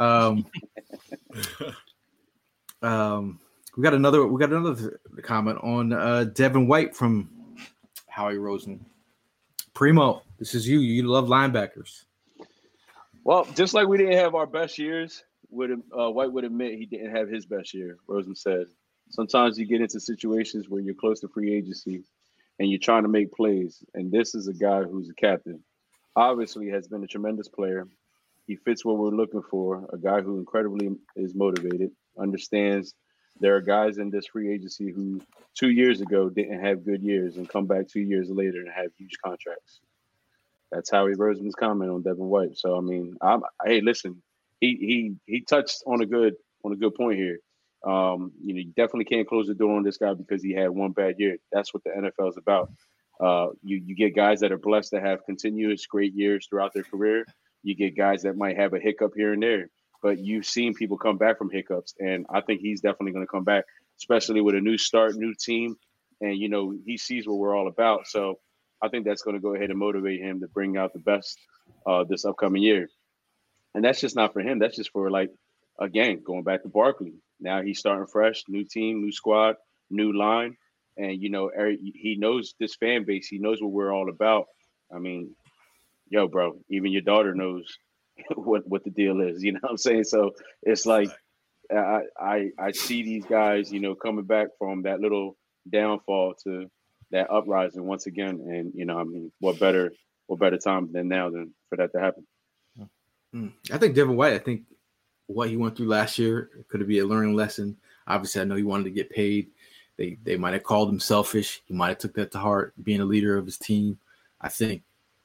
S4: We got another comment on Devin White from Howie Rosen. Primo, this is you. You love linebackers.
S7: Well, just like we didn't have our best years, White would admit he didn't have his best year. Rosen says sometimes you get into situations where you're close to free agency and you're trying to make plays. And this is a guy who's a captain. Obviously has been a tremendous player. He fits what we're looking for, a guy who incredibly is motivated, understands there are guys in this free agency who 2 years ago didn't have good years and come back 2 years later and have huge contracts. That's Howie Roseman's comment on Devin White. So, I mean, hey, listen, he touched on a good point here. You definitely can't close the door on this guy because he had one bad year. That's what the NFL is about. You get guys that are blessed to have continuous great years throughout their career. You get guys that might have a hiccup here and there, but you've seen people come back from hiccups, and I think he's definitely going to come back, especially with a new start, new team, and he sees what we're all about. So I think that's going to go ahead and motivate him to bring out the best this upcoming year. And that's just not for him. That's just for, again, going back to Barkley. Now he's starting fresh, new team, new squad, new line. And, he knows this fan base. He knows what we're all about. I mean, yo, bro, even your daughter knows what the deal is. You know what I'm saying? So it's like I see these guys, coming back from that little downfall to that uprising once again. And, what better time than now than for that to happen?
S4: I think Devin White, what he went through last year could be a learning lesson. Obviously, I know he wanted to get paid. They might have called him selfish. He might have took that to heart, being a leader of his team. I think,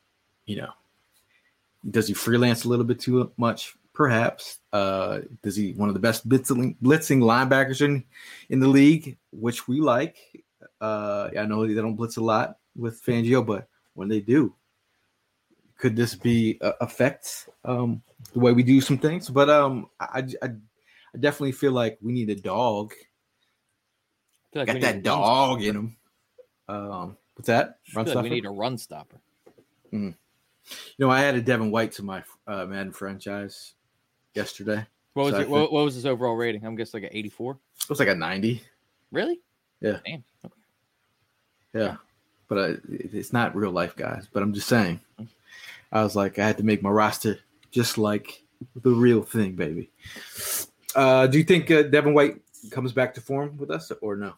S4: does he freelance a little bit too much? Perhaps. Does he one of the best blitzing linebackers in the league, which we like? I know they don't blitz a lot with Fangio, but when they do, could this be affect the way we do some things? But I definitely feel like we need a dog. Got that dog in him. What's that?
S5: Run stopper? We need a run stopper.
S4: I added Devin White to my Madden franchise yesterday.
S5: What was what was his overall rating? I'm guessing like an 84.
S4: It was like a 90.
S5: Really?
S4: Yeah.
S5: Damn. Okay.
S4: Yeah, but it's not real life, guys. But I'm just saying. I was like, I had to make my roster just like the real thing, baby. Do you think Devin White comes back to form with us or no?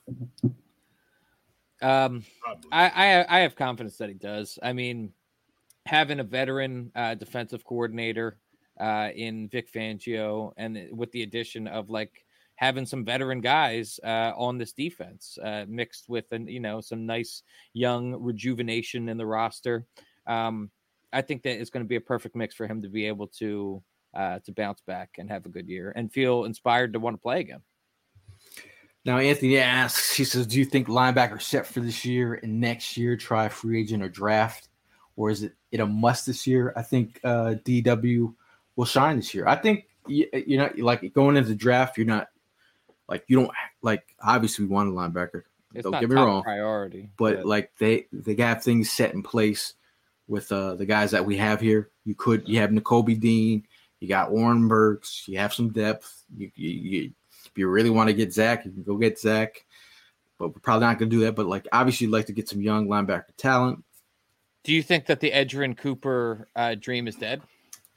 S5: I have confidence that he does. I mean, having a veteran defensive coordinator in Vic Fangio, and with the addition of having some veteran guys on this defense, mixed with some nice young rejuvenation in the roster, I think that it's going to be a perfect mix for him to be able to bounce back and have a good year and feel inspired to want to play again.
S4: Now, Anthony asks, he says, do you think linebacker set for this year and next year try free agent or draft? Or is it a must this year? I think DW will shine this year. I think, going into the draft, you're not, you don't, obviously we want a linebacker.
S5: It's
S4: don't
S5: not
S4: get me wrong.
S5: Priority.
S4: But, they have things set in place with the guys that we have here. You have Nakobe Dean, you got Warren Burks, you have some depth. If you really want to get Zach, you can go get Zach. But we're probably not going to do that. But, obviously, you'd like to get some young linebacker talent.
S5: Do you think that the Edgerrin Cooper dream is dead?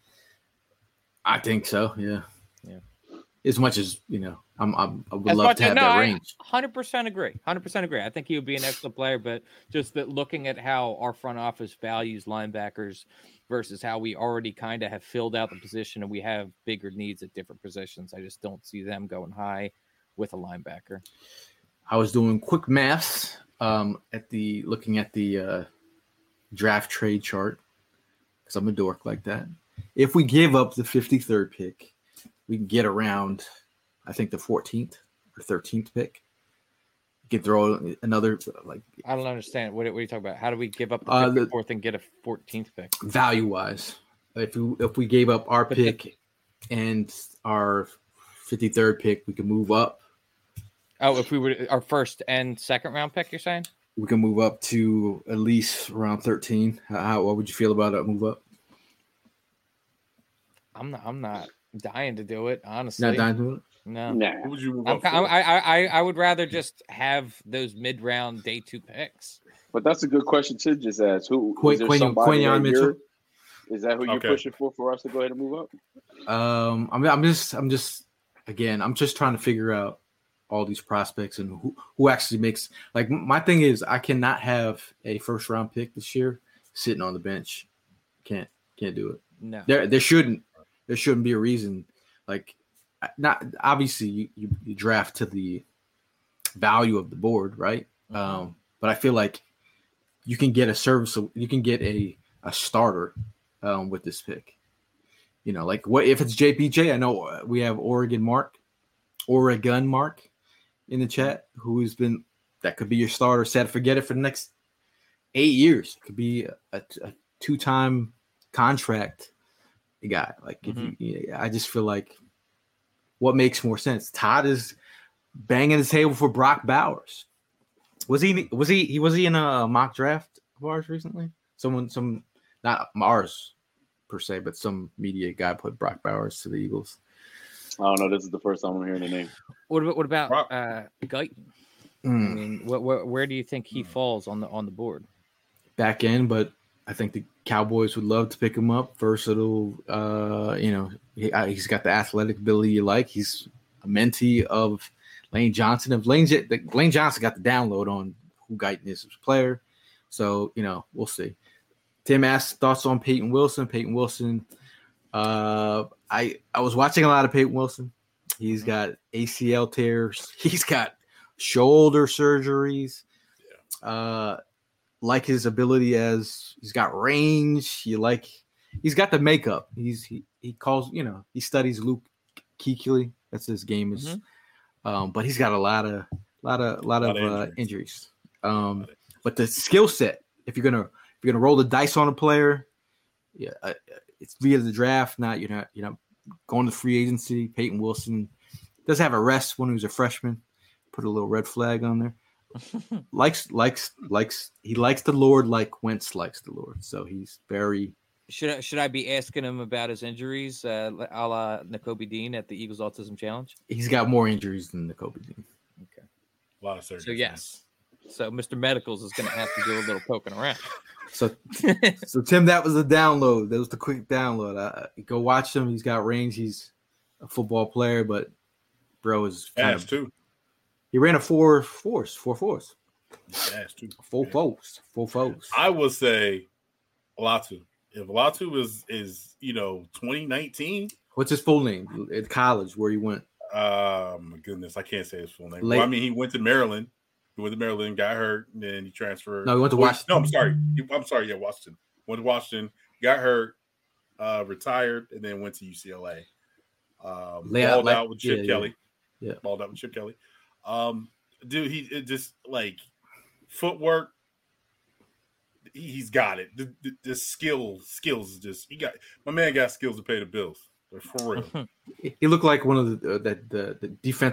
S4: I think so, yeah.
S5: Yeah.
S4: As much as, I would love to have that range.
S5: 100% agree. 100% agree. I think he would be an excellent player, but just that looking at how our front office values linebackers versus how we already kind of have filled out the position and we have bigger needs at different positions, I just don't see them going high with a linebacker.
S4: I was doing quick maths looking at the draft trade chart because I'm a dork like that. If we give up the 53rd pick, we can get around, I think, the 14th or 13th pick. You can throw another like
S5: I don't understand. What are you talking about? How do we give up the 54th and get a 14th pick?
S4: Value wise, if we gave up our pick and our 53rd pick, we can move up.
S5: Oh, if we were our first and second round pick, you're saying?
S4: We can move up to at least around 13. What would you feel about a move up?
S5: I'm not dying to do it, honestly.
S4: Not dying to do it?
S5: No.
S6: Who would you move up for?
S5: I would rather just have those mid round day 2 picks.
S7: But that's a good question to just ask.
S4: Quinyon Mitchell.
S7: Is that who you're pushing for us to go ahead and move up?
S4: I'm just again, I'm just trying to figure out all these prospects and who actually makes, like, my thing is I cannot have a first round pick this year sitting on the bench. Can't do it.
S5: No.
S4: There shouldn't be a reason. Like, not obviously you draft to the value of the board, right?
S5: Mm-hmm.
S4: But I feel like you can get a starter with this pick. You know, like, what if it's JPJ? I know we have Oregon Mark in the chat, who's been, that could be your starter. Said forget it for the next 8 years. Could be a 2-time contract guy. Like, I just feel like what makes more sense. Todd is banging the table for Brock Bowers. Was he in a mock draft of ours recently? Some not ours per se, but some media guy put Brock Bowers to the Eagles.
S7: I don't know. This is the first time I'm hearing the name.
S5: What about Guyton? I mean, where do you think he falls on the board?
S4: Back end, but I think the Cowboys would love to pick him up. Versatile, he's got the athletic ability you like. He's a mentee of Lane Johnson. If Lane Johnson got the download on who Guyton is as a player, so we'll see. Tim asked thoughts on Peyton Wilson. I was watching a lot of Peyton Wilson. He's got ACL tears. He's got shoulder surgeries. Like his ability, as he's got range. He's got the makeup. He calls, he studies Luke Kuechly. That's his game is. But he's got a lot of injuries. But the skill set, if you're gonna roll the dice on a player, it's via the draft, not going to free agency. Peyton Wilson does have a rest when he was a freshman. Put a little red flag on there. likes he likes the Lord like Wentz likes the Lord. So he's very.
S5: Should I be asking him about his injuries, a la Nakobe Dean at the Eagles Autism Challenge?
S4: He's got more injuries than Nakobe Dean.
S5: Okay,
S6: a lot of surgery.
S5: So yes, so Mr. Medicals is going to have to do a little poking around.
S4: So Tim, that was the download. That was the quick download. Go watch him. He's got range. He's a football player, but bro is
S6: fast too.
S4: He ran a 4.4s.
S6: Fast too.
S4: Full foes.
S6: I would say Latu. If Latu is 2019.
S4: What's his full name at college where he went?
S6: My goodness, I can't say his full name. Well, I mean, he went to Maryland. He went to Maryland, got hurt, and then he transferred.
S4: No, he went to Washington.
S6: No, I'm sorry. Yeah, Washington. Went to Washington, got hurt, retired, and then went to UCLA. Balled out with Chip Kelly.
S4: Yeah.
S6: Balled out with Chip Kelly. Dude, he just like footwork. He's got it. The skills just my man got skills to pay the bills. They're for real.
S4: He looked like one of the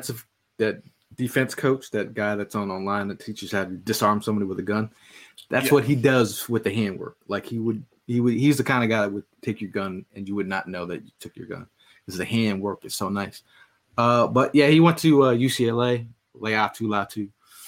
S4: defense coach, that guy that's online that teaches how to disarm somebody with a gun. That's what he does with the handwork. Like he's the kind of guy that would take your gun and you would not know that you took your gun because the handwork is so nice. But yeah, he went to UCLA, Latu.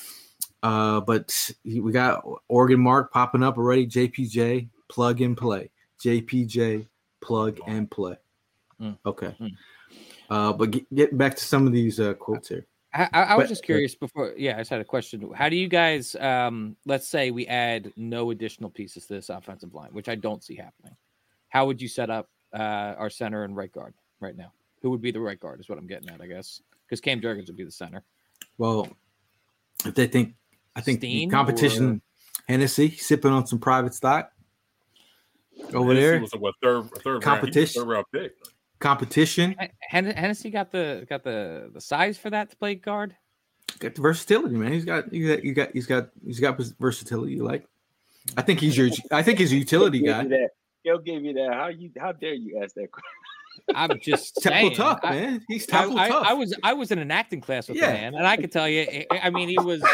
S4: But we got Oregon Mark popping up already. JPJ, plug and play. JPJ, plug and play. Okay. But get back to some of these quotes here.
S5: I was just curious before. Yeah, I just had a question. How do you guys, let's say we add no additional pieces to this offensive line, which I don't see happening. How would you set up our center and right guard right now? Who would be the right guard is what I'm getting at, I guess. Because Cam Jurgens would be the center.
S4: Well, if they think, I think
S5: Steen
S4: the competition, Hennessy sipping on some private stock over there.
S6: Was a third
S4: competition,
S6: third round pick.
S4: Competition.
S5: Hennessy got the size for that to play guard.
S4: got the versatility, man. He's got versatility. You like? I think he's a utility guy.
S7: He'll give you that. How dare you ask that question?
S5: I'm just
S4: Tackle
S5: saying,
S4: tough, man. He's tackle tough.
S5: I was in an acting class with the man, and I can tell you, I mean, he was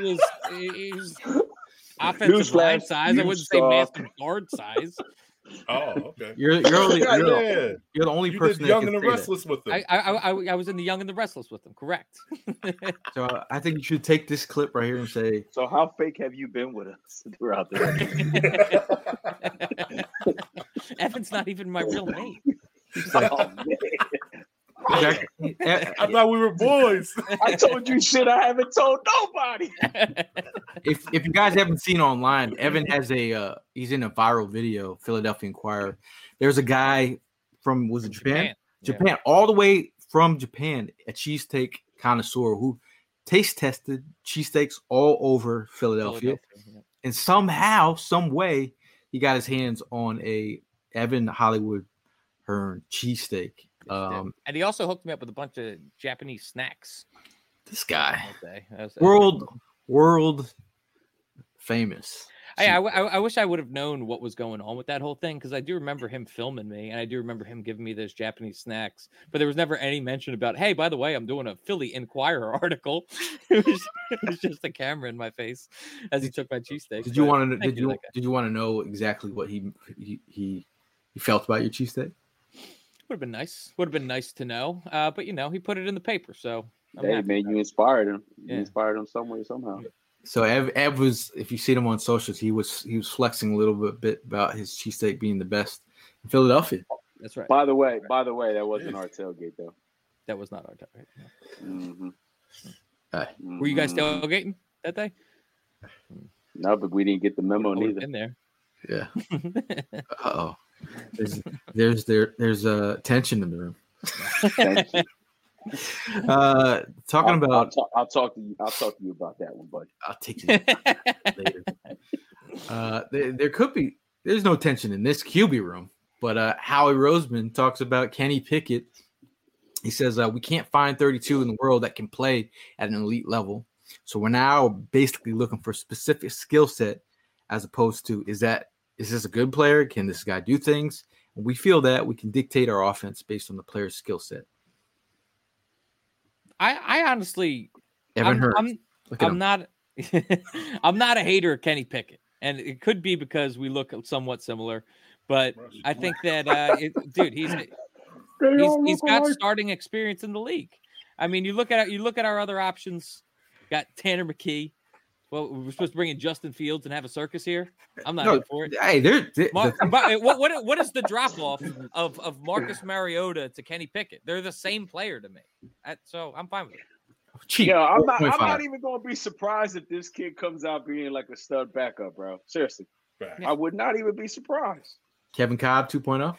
S5: offensive line size. I wouldn't say massive guard size.
S6: Oh, okay.
S4: You're the only
S6: You
S4: person
S6: did
S4: that
S6: Young
S4: can
S6: and the
S4: say that.
S6: Restless with him.
S5: I was in the Young and the Restless with him. Correct.
S4: So I think you should take this clip right here and say,
S7: So how fake have you been with us throughout the
S5: Evan's not even my real name.
S7: Oh, man.
S6: I thought we were boys.
S7: I told you shit I haven't told nobody.
S4: if you guys haven't seen online, Evan has he's in a viral video, Philadelphia Inquirer. There's a guy from Japan? Japan, all the way from Japan, a cheesesteak connoisseur who taste tested cheesesteaks all over Philadelphia. And somehow, some way, he got his hands on a Evan Hollywood Hearn cheesesteak.
S5: And he also hooked me up with a bunch of Japanese snacks.
S4: This guy,
S5: that was
S4: world famous.
S5: I wish I would have known what was going on with that whole thing, because I do remember him filming me, and I do remember him giving me those Japanese snacks. But there was never any mention about, hey, by the way, I'm doing a Philly Inquirer article. It was just a camera in my face as he took my cheesesteak.
S4: Did you want to know exactly what he felt about your cheesesteak?
S5: Would have been nice. Would have been nice to know. But he put it in the paper, so.
S7: Hey man, you inspired him. You inspired him some way, somehow.
S4: So Ev was, if you see him on socials, he was flexing a little bit about his cheesesteak being the best in Philadelphia.
S5: That's right.
S7: By the way, that wasn't our tailgate though.
S5: That was not our tailgate. No.
S7: Mm-hmm.
S5: Were you guys tailgating that day?
S7: No, but we didn't get the memo neither.
S5: In there.
S4: Yeah. Uh-oh. There's a tension in the room. Talking about
S7: I'll talk to you about that one, buddy.
S4: I'll take you later. There could be, there's no tension in this QB room, but Howie Roseman talks about Kenny Pickett. He says we can't find 32 in the world that can play at an elite level, so we're now basically looking for a specific skill set, as opposed to is this a good player? Can this guy do things? And we feel that we can dictate our offense based on the player's skill set.
S5: I honestly,
S4: I'm
S5: not I'm not a hater of Kenny Pickett, and it could be because we look somewhat similar, but I think that dude, he's got starting experience in the league. I mean, you look at our other options. Got Tanner McKee. Well, we're supposed to bring in Justin Fields and have a circus here. I'm not here for it.
S4: Hey,
S5: what is the drop off of Marcus Mariota to Kenny Pickett? They're the same player to me, so I'm fine with it.
S4: Cheap.
S7: Yeah, I'm not even going to be surprised if this kid comes out being like a stud backup, bro. Seriously, I would not even be surprised.
S4: Kevin Cobb 2.0.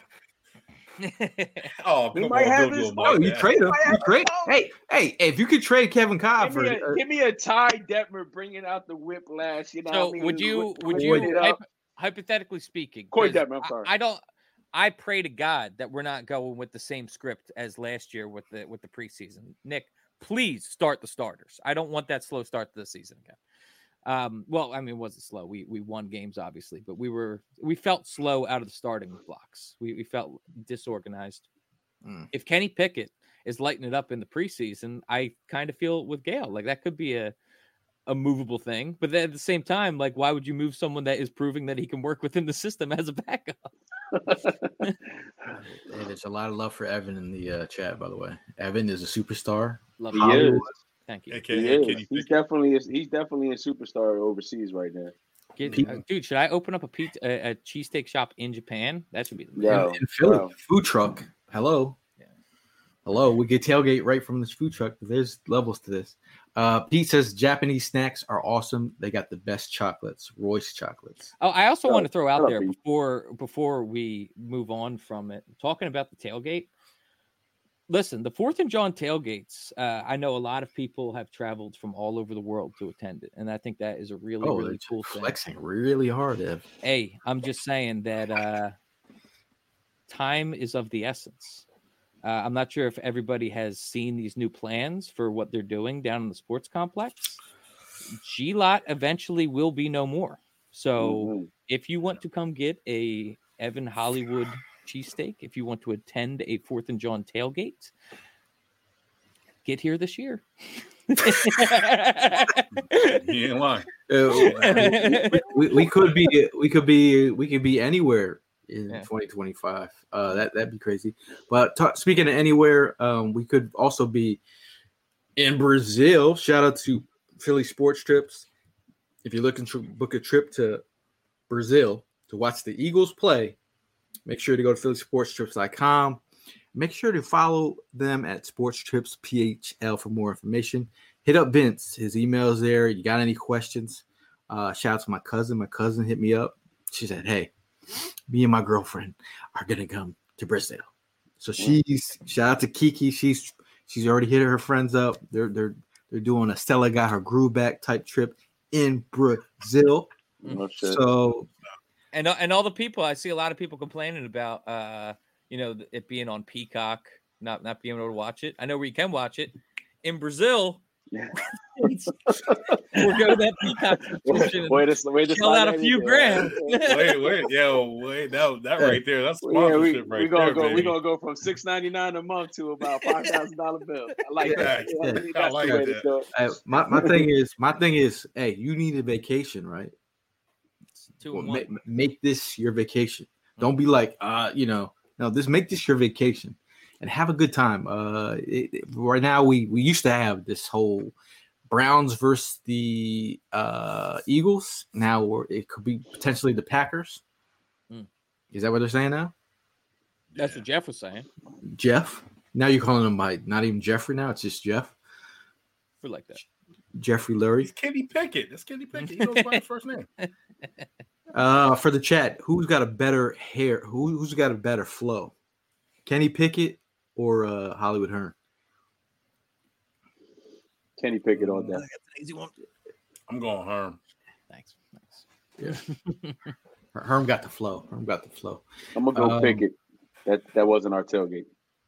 S6: Oh,
S7: he might have his.
S4: You trade him. You trade. Hey, if you could trade Kevin Cobb
S7: give me a Ty Detmer bringing out the whiplash. You know,
S5: so
S7: what I mean?
S5: would you hypothetically speaking?
S7: Corey Detmer, I'm sorry.
S5: I pray to God that we're not going with the same script as last year with the preseason. Nick, please start the starters. I don't want that slow start to the season again. Well, I mean, it wasn't slow. We won games, obviously, but we felt slow out of the starting blocks. We felt disorganized. If Kenny Pickett is lighting it up in the preseason, I kind of feel with Gale, like that could be a movable thing. But then at the same time, like, why would you move someone that is proving that he can work within the system as a backup?
S4: Hey, there's a lot of love for Evan in the chat, by the way. Evan is a superstar.
S5: Love
S7: he is.
S5: Thank you.
S7: He's definitely a superstar overseas right now.
S5: Dude, should I open up a cheesesteak shop in Japan? That should be the
S4: in Philly. Food truck. Hello. Yeah. Hello. We get tailgate right from this food truck. There's levels to this. Pete says Japanese snacks are awesome. They got the best chocolates, Royce chocolates.
S5: Oh, I also want to throw out there before we move on from it, talking about the tailgate. Listen, the 4th and John tailgates, I know a lot of people have traveled from all over the world to attend it, and I think that is a really cool thing.
S4: Flexing really hard, Ev.
S5: Hey, I'm just saying that time is of the essence. I'm not sure if everybody has seen these new plans for what they're doing down in the sports complex. G-Lot eventually will be no more. So if you want to come get a Evan Hollywood cheesesteak, if you want to attend a 4th and John tailgate, get here this year.
S6: You ain't lying.
S4: We could be anywhere in 2025. That'd be crazy. But speaking of anywhere, we could also be in Brazil. Shout out to Philly Sports Trips. If you're looking to book a trip to Brazil to watch the Eagles play, make sure to go to phillysportstrips.com. Make sure to follow them at Sports Trips PHL for more information. Hit up Vince. His email is there. You got any questions? Shout out to my cousin. My cousin hit me up. She said, hey, me and my girlfriend are going to come to Brazil. So shout out to Kiki. She's already hit her friends up. They're doing a Stella got her groove back type trip in Brazil. So,
S5: and all the people, I see a lot of people complaining about, it being on Peacock, not being able to watch it. I know where you can watch it in Brazil. Yeah. We'll go to that Peacock subscription.
S7: Wait to
S5: shell out a few grand.
S6: Wait, that right there. That's sponsorship
S7: we're gonna go from $6.99 a month to about $5,000 bill. I like that.
S6: I like that.
S4: My thing is, hey, you need a vacation, right? Make this your vacation. Don't be like, no, make this your vacation and have a good time. Right now, we used to have this whole Browns versus the Eagles. Now it could be potentially the Packers. Is that what they're saying now?
S5: That's what Jeff was saying.
S4: Jeff? Now you're calling him not even Jeffrey now. It's just Jeff.
S5: We like that.
S4: Jeffrey Lurie.
S6: It's Kenny Pickett. That's Kenny Pickett. He goes by his first name.
S4: For the chat, who's got a better hair? Who's got a better flow? Kenny Pickett or Hollywood Hearn?
S7: Kenny Pickett on that.
S5: Easy one.
S6: I'm going Hearn.
S5: Thanks.
S4: Yeah. Herm got the flow.
S7: I'm gonna go Pickett. That wasn't our tailgate.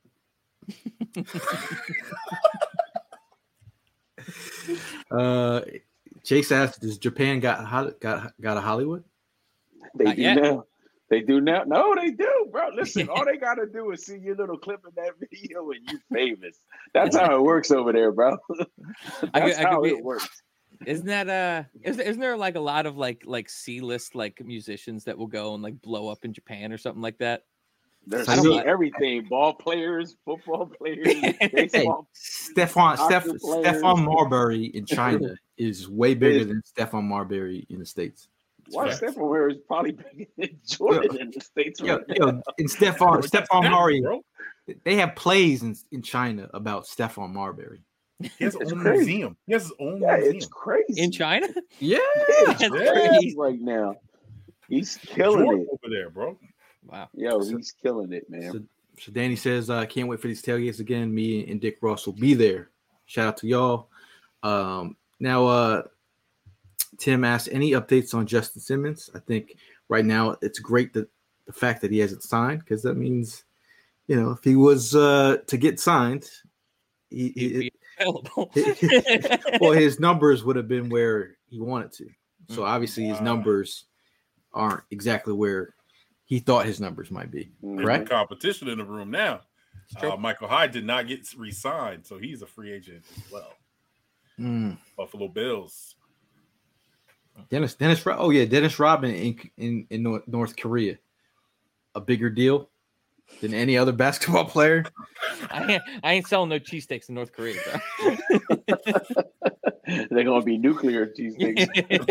S4: Chase asked, "Does Japan got a Hollywood?"
S7: They do now. No, they do, bro. Listen, all they gotta do is see your little clip in that video and you famous. That's how it works over there, bro. That's how it works.
S5: Isn't that isn't there like a lot of like C-list like musicians that will go and like blow up in Japan or something like that?
S7: There's everything: ball players, football players, baseball.
S4: Stephon Marbury in China is way bigger than Stephon Marbury in the States.
S7: Why Stephon Marbury is probably bigger than Jordan in the States?
S4: And Stephon Marbury, they have plays in China about Stephon Marbury.
S6: He has his own museum. He has his own museum.
S7: It's crazy.
S5: In China?
S4: Yeah.
S7: It's crazy right now. He's killing it
S6: over there, bro.
S5: Wow.
S7: Yo, he's killing it, man.
S4: So Danny says, can't wait for these tailgates again. Me and Dick Ross will be there. Shout out to y'all. Now, Tim asked, any updates on Justin Simmons? I think right now it's great that the fact that he hasn't signed, because that means, if he was to get signed, he'd be available. Well, his numbers would have been where he wanted to. So obviously his numbers aren't exactly where he thought his numbers might be. Correct?
S6: Competition in the room now. Michael Hyde did not get re-signed, so he's a free agent as well. Buffalo Bills.
S4: Dennis Rodman in North Korea. A bigger deal than any other basketball player.
S5: I ain't selling no cheesesteaks in North Korea, bro.
S7: They're gonna be nuclear cheesesteaks.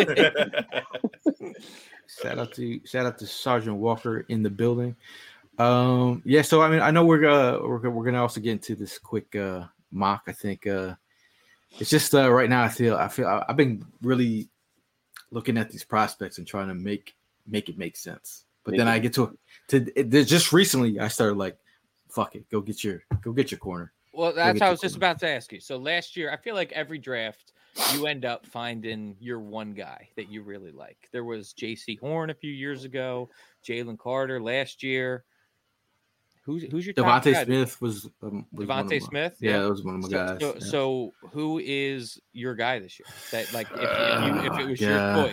S4: Shout out to Sergeant Walker in the building. So I know we're gonna also get into this quick mock. I think it's just right now I feel I've been really looking at these prospects and trying to make it make sense. But then I get to just recently I started like, fuck it, go get your corner.
S5: Well, that's what I was just about to ask you. So last year, I feel like every draft you end up finding your one guy that you really like. There was J.C. Horn a few years ago, Jalen Carter last year. Who's your top
S4: Devontae
S5: guy?
S4: Smith was
S5: Devontae Smith.
S4: Yeah, that was one of my guys.
S5: So who is your guy this year? That like if it was your choice.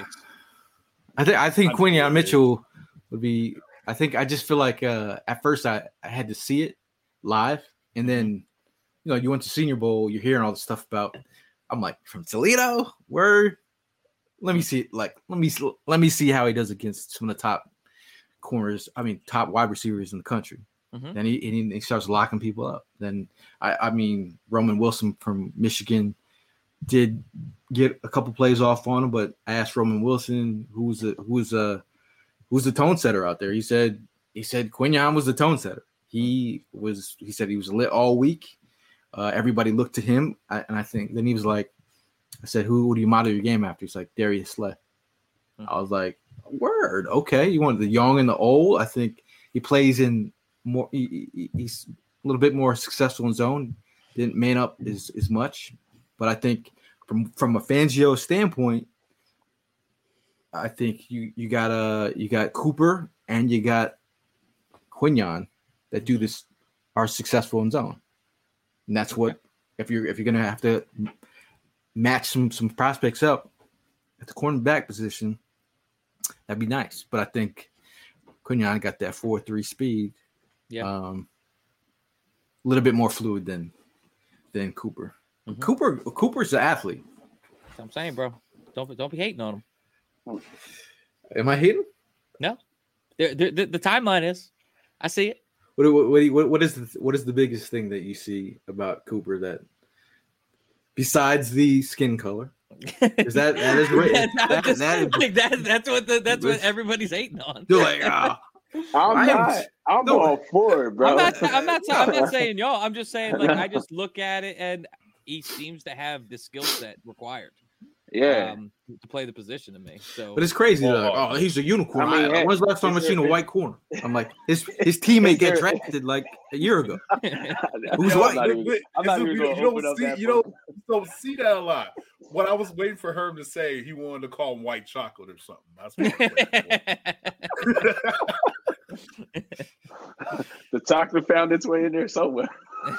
S4: I think Quinyon Mitchell would be. I just feel like at first I had to see it live, and then you went to Senior Bowl, you're hearing all the stuff about. I'm like, from Toledo, word. Let me see. Like, let me see how he does against some of the top corners. I mean, top wide receivers in the country.
S5: Mm-hmm.
S4: Then he starts locking people up. Then I mean, Roman Wilson from Michigan did get a couple plays off on him, but I asked Roman Wilson who's the tone setter out there. He said Quinyon was the tone setter. He said he was lit all week. Everybody looked to him, and I think then he was like, I said, who do you model your game after? He's like, Darius Slay.
S5: Mm-hmm.
S4: I was like, word, okay. You want the young and the old? I think he plays in more. He's a little bit more successful in zone. Didn't man up as much, but I think from a Fangio standpoint, I think you got Cooper and you got Quinyon that do this are successful in zone. And that's what if you're gonna have to match some prospects up at the cornerback position, that'd be nice. But I think Quinyon got that 4.3 speed.
S5: Yeah.
S4: A little bit more fluid than Cooper.
S5: Mm-hmm.
S4: Cooper's an athlete.
S5: That's what I'm saying, bro. Don't be hating on him.
S4: Am I hating?
S5: No. The timeline is. I see it.
S4: What is the biggest thing that you see about Cooper that besides the skin color? Is that is great?
S5: That's what everybody's hating on.
S4: You're like,
S7: I'm all for it, bro.
S5: I'm not saying y'all. I'm just saying like I just look at it and he seems to have the skill set required.
S7: Yeah.
S5: To play the position to me. So,
S4: but it's crazy. Like, he's a unicorn.
S7: I mean,
S4: when's the last time I seen a white corner? I'm like, his teammate got drafted like a year ago. Who's white?
S6: You don't see that a lot. What I was waiting for him to say, he wanted to call him white chocolate or something. That's what
S7: the chocolate found its way in there somewhere.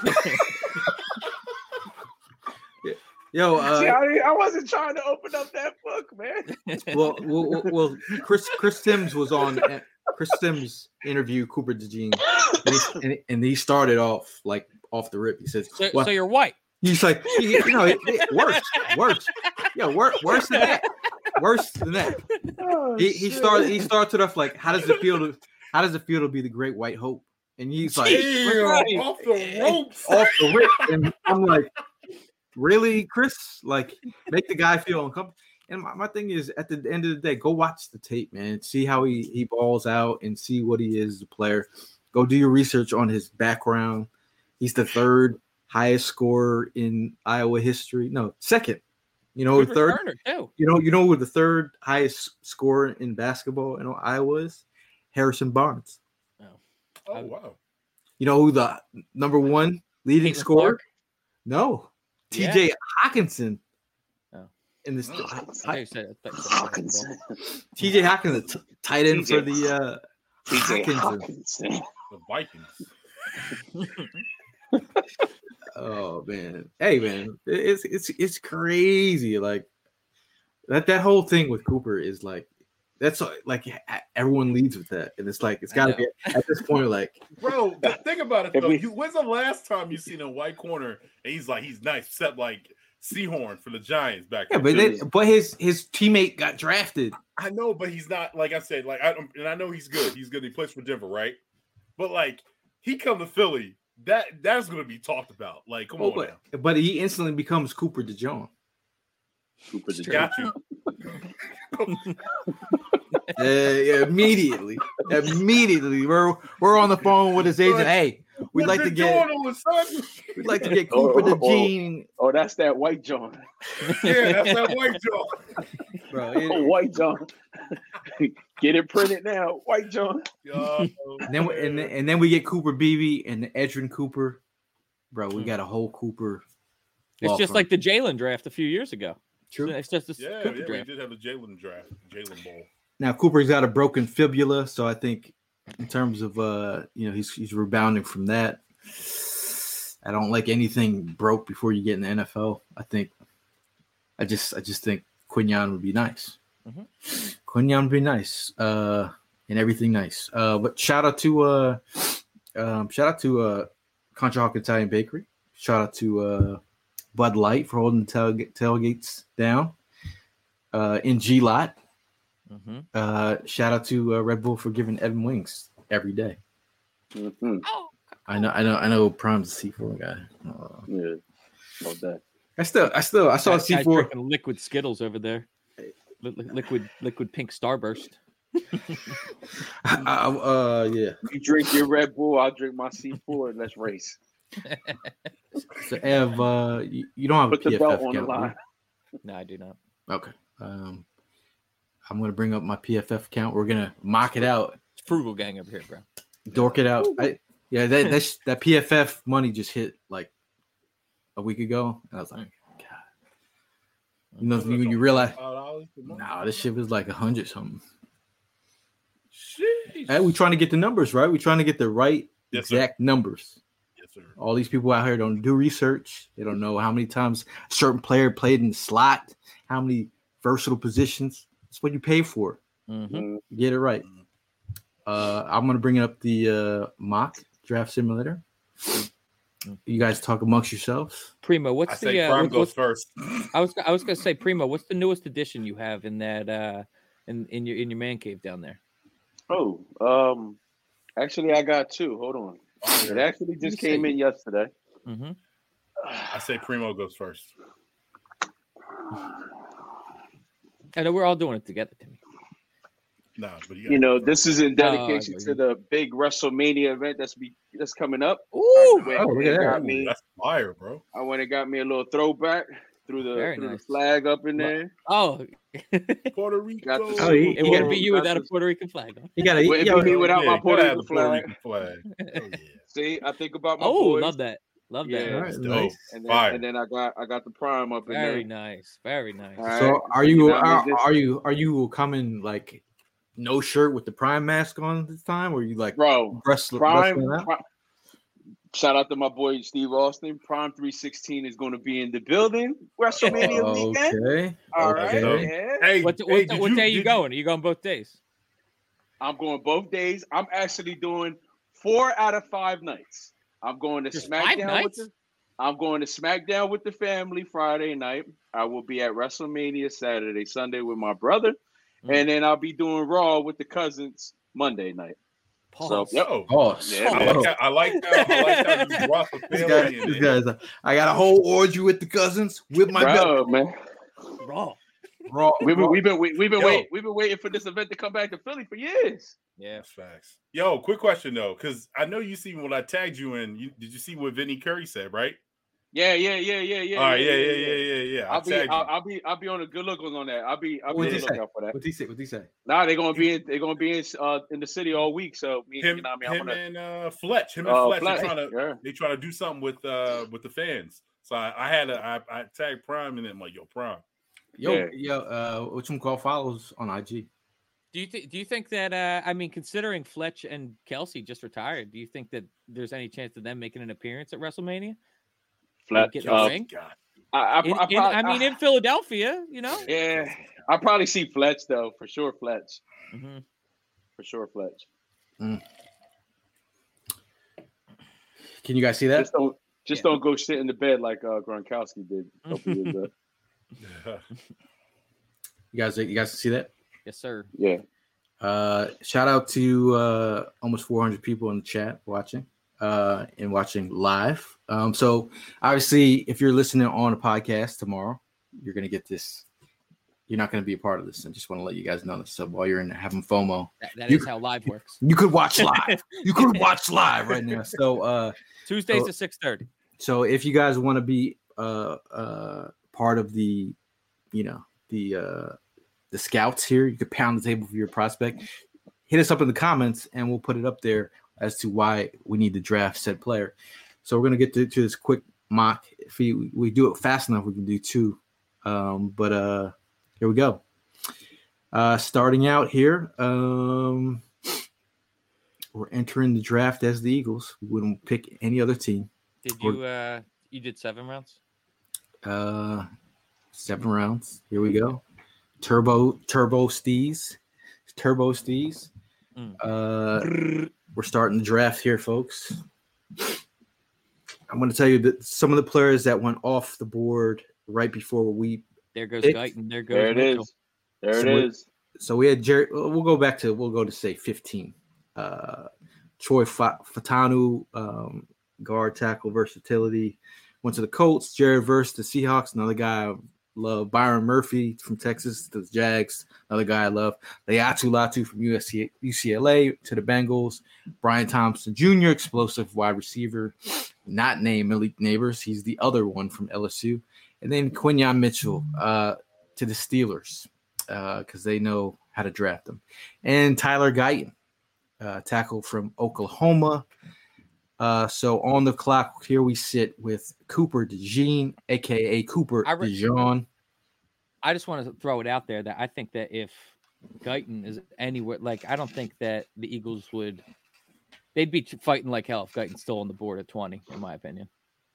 S4: Yo,
S7: see, I wasn't trying to open up that book, man.
S4: Well, Chris Sims was on Chris Sims interview Cooper DeJean, and he started off like off the rip. He says,
S5: "So you're white."
S4: He's like, worse. Yeah, worse than that. Worse than that. Oh, he started off like, how does it feel to be the great white hope? And he's like,
S6: off the ropes,
S4: off the rip, and I'm like. Really, Chris? Like, make the guy feel uncomfortable. And my thing is, at the end of the day, go watch the tape, man. See how he balls out and see what he is as a player. Go do your research on his background. He's the third highest scorer in Iowa history. No, second.
S5: Good
S4: third.
S5: Too.
S4: You know who the third highest scorer in basketball in Iowa is? Harrison Barnes.
S6: Oh wow.
S4: You know who the number one leading scorer?
S5: Clark?
S4: No. TJ Hawkinson.
S5: Oh.
S4: In this
S7: Hawkinson.
S4: TJ Hawkinson, the tight end for the
S7: Hawkinson.
S6: The Vikings.
S4: Oh man. Hey man, it's crazy. Like that whole thing with Cooper is like that's like everyone leads with that, and it's like it's got to be at this point. Like,
S6: bro, think about it though. When's the last time you seen a white corner and he's nice, except like Seahorn for the Giants back?
S4: Yeah, but his teammate got drafted.
S6: I know, but he's not like I said. Like I know he's good. He's good. He plays for Denver, right? But like he come to Philly, that's going to be talked about. Like, come on,
S4: but he instantly becomes Cooper DeJean.
S7: Cooper DeJean.
S6: Got you.
S4: Immediately, we're on the phone with his agent. Hey, we'd like to get Cooper DeJean.
S7: Oh, that's that white John.
S6: Yeah, that's that white John,
S4: bro.
S7: White John. Get it printed now, white John.
S4: And then we get Cooper Beebe and the Edrin Cooper, bro. We got a whole Cooper.
S5: It's just like the Jalen draft a few years ago.
S4: True.
S5: It's just
S6: a
S5: Cooper
S6: we
S5: draft.
S6: did have a Jalen draft, Jalen Bowl.
S4: Now Cooper's got a broken fibula, so I think in terms of he's rebounding from that. I don't like anything broke before you get in the NFL. I just think Quinyon would be nice.
S5: Mm-hmm.
S4: Quinyon would be nice, and everything nice. But shout out to Contra Hawk Italian Bakery. Shout out to Bud Light for holding the tailgates down in G Lot.
S5: Mm-hmm.
S4: Shout out to Red Bull for giving Evan wings every day.
S7: Mm-hmm.
S5: Oh.
S4: I know. Prime's a C4 guy.
S7: Yeah, about that.
S4: I saw a C4
S5: drinking liquid Skittles over there. Liquid pink Starburst.
S4: Yeah.
S7: You drink your Red Bull, I'll drink my C4, and let's race.
S4: So Ev, you don't have
S7: Put
S4: a
S7: the
S4: PFF
S7: belt on the
S4: account,
S7: line.
S5: No, I do not.
S4: Okay. I'm gonna bring up my PFF account. We're gonna mock it out.
S5: It's frugal gang over here, bro.
S4: Dork it out. That PFF money just hit like a week ago, and I was like, God. You realize, nah, this shit was like 100 something. Hey, we trying to get the numbers right. We trying to get the right exact numbers.
S6: Yes, sir.
S4: All these people out here don't do research. They don't know how many times a certain player played in the slot, how many versatile positions. That's what you pay for.
S5: Mm-hmm.
S4: Get it right. I'm gonna bring up the mock draft simulator. You guys talk amongst yourselves.
S5: Primo, what's the
S6: Prime goes first?
S5: I was gonna say, Primo, what's the newest edition you have in that in your man cave down there?
S7: Oh, actually, I got two. Hold on. It actually just came in yesterday.
S5: Mm-hmm.
S6: I say Primo goes first.
S5: I know we're all doing it together, Timmy.
S6: No, but
S7: this is in dedication to the big WrestleMania event that's coming up.
S5: Ooh,
S4: look at that.
S6: That's fire, bro.
S7: I went and got me a little throwback threw the flag up in there.
S5: Oh,
S6: Puerto Rico.
S5: It wouldn't be you without a Puerto Rican flag.
S4: You got to
S7: wouldn't be me without my Puerto Rican flag.
S6: Oh, yeah.
S7: See, I think about my boys.
S5: Love that. Love that.
S7: Yeah,
S4: Right, nice.
S7: And then I got the prime up in there.
S5: Very nice. Very nice.
S7: All
S4: So
S7: right.
S4: are you coming like no shirt with the prime mask on this time, or you like
S7: Bro,
S4: wrestling out?
S7: Shout out to my boy Steve Austin. Prime 316 is going to be in the building. WrestleMania weekend.
S4: Okay.
S7: All right.
S4: Okay.
S7: Yeah.
S6: Hey,
S5: What day are you going? Are you going both days?
S7: I'm going both days. I'm actually doing 4 out of 5 nights. I'm going to
S5: Just 5
S7: SmackDown
S5: nights?
S7: I'm going to SmackDown with the family Friday night. I will be at WrestleMania Saturday, Sunday with my brother, and then I'll be doing Raw with the cousins Monday night.
S5: Pause.
S7: So, yep.
S6: Yeah, I like how you brought the family in.
S4: This guy's I got a whole orgy with the cousins with my
S7: Bro, man.
S5: Raw.
S7: We've been waiting for this event to come back to Philly for years.
S5: Yeah,
S6: that's facts. Yo, quick question though, because I know you see when I tagged you in. Did you see what Vinny Curry said, right?
S7: Yeah.
S6: All right, yeah.
S7: I'll be on a good look on that. I'll be on the lookout for that.
S4: What'd he say?
S7: Nah, they're gonna be in the city all week. So
S6: him and Fletch are trying to do something with the fans. So I tagged Prime and then I'm like, yo, Prime.
S4: Which one call follows on IG?
S5: Do you think that considering Fletch and Kelsey just retired, do you think that there's any chance of them making an appearance at WrestleMania?
S7: Fletch,
S5: in Philadelphia, you know.
S7: Yeah, I'll probably see Fletch though, for sure. Fletch, for sure, Fletch.
S4: Mm. Can you guys see that?
S7: Don't go sit in the bed like Gronkowski did a couple years ago. You guys see that?
S5: Yes, sir.
S7: Yeah.
S4: Shout out to almost 400 people in the chat watching and watching live. So obviously, if you're listening on a podcast tomorrow, you're gonna get this. You're not gonna be a part of this. I just want to let you guys know this. So while you're in there having FOMO,
S5: that is how live works.
S4: You could watch live. You could watch live right now. So
S5: Tuesdays at 6:30.
S4: So if you guys want to be part of the, the scouts here, you could pound the table for your prospect. Hit us up in the comments, and we'll put it up there as to why we need to draft said player. So we're gonna get to this quick mock. If we do it fast enough, we can do 2. But here we go. Starting out here, We're entering the draft as the Eagles. We wouldn't pick any other team.
S5: Did you you did 7 rounds?
S4: 7 rounds. Here we go. Turbo Steez. We're starting the draft here, folks. I'm going to tell you that some of the players that went off the board right before we
S5: there goes
S4: picked,
S5: Guyton. There goes
S7: There it
S5: Mitchell.
S7: is. There it is.
S4: So we had Jerry. We'll go to say 15. Troy Fatanu, guard tackle versatility, went to the Colts. Jared Verse, the Seahawks. Another guy I love. Byron Murphy from Texas, the Jags. Another guy I love. Laiatu Latu from UCLA to the Bengals. Brian Thompson Jr., explosive wide receiver, not named Malik Neighbors. He's the other one from LSU. And then Quinyon Mitchell to the Steelers because they know how to draft them. And Tyler Guyton, tackle from Oklahoma. So on the clock, here we sit with Cooper DeJean, a.k.a. Cooper DeJean.
S5: I just want to throw it out there that I think that if Guyton is anywhere, I don't think that the Eagles would – they'd be fighting like hell if Guyton's still on the board at 20, in my opinion.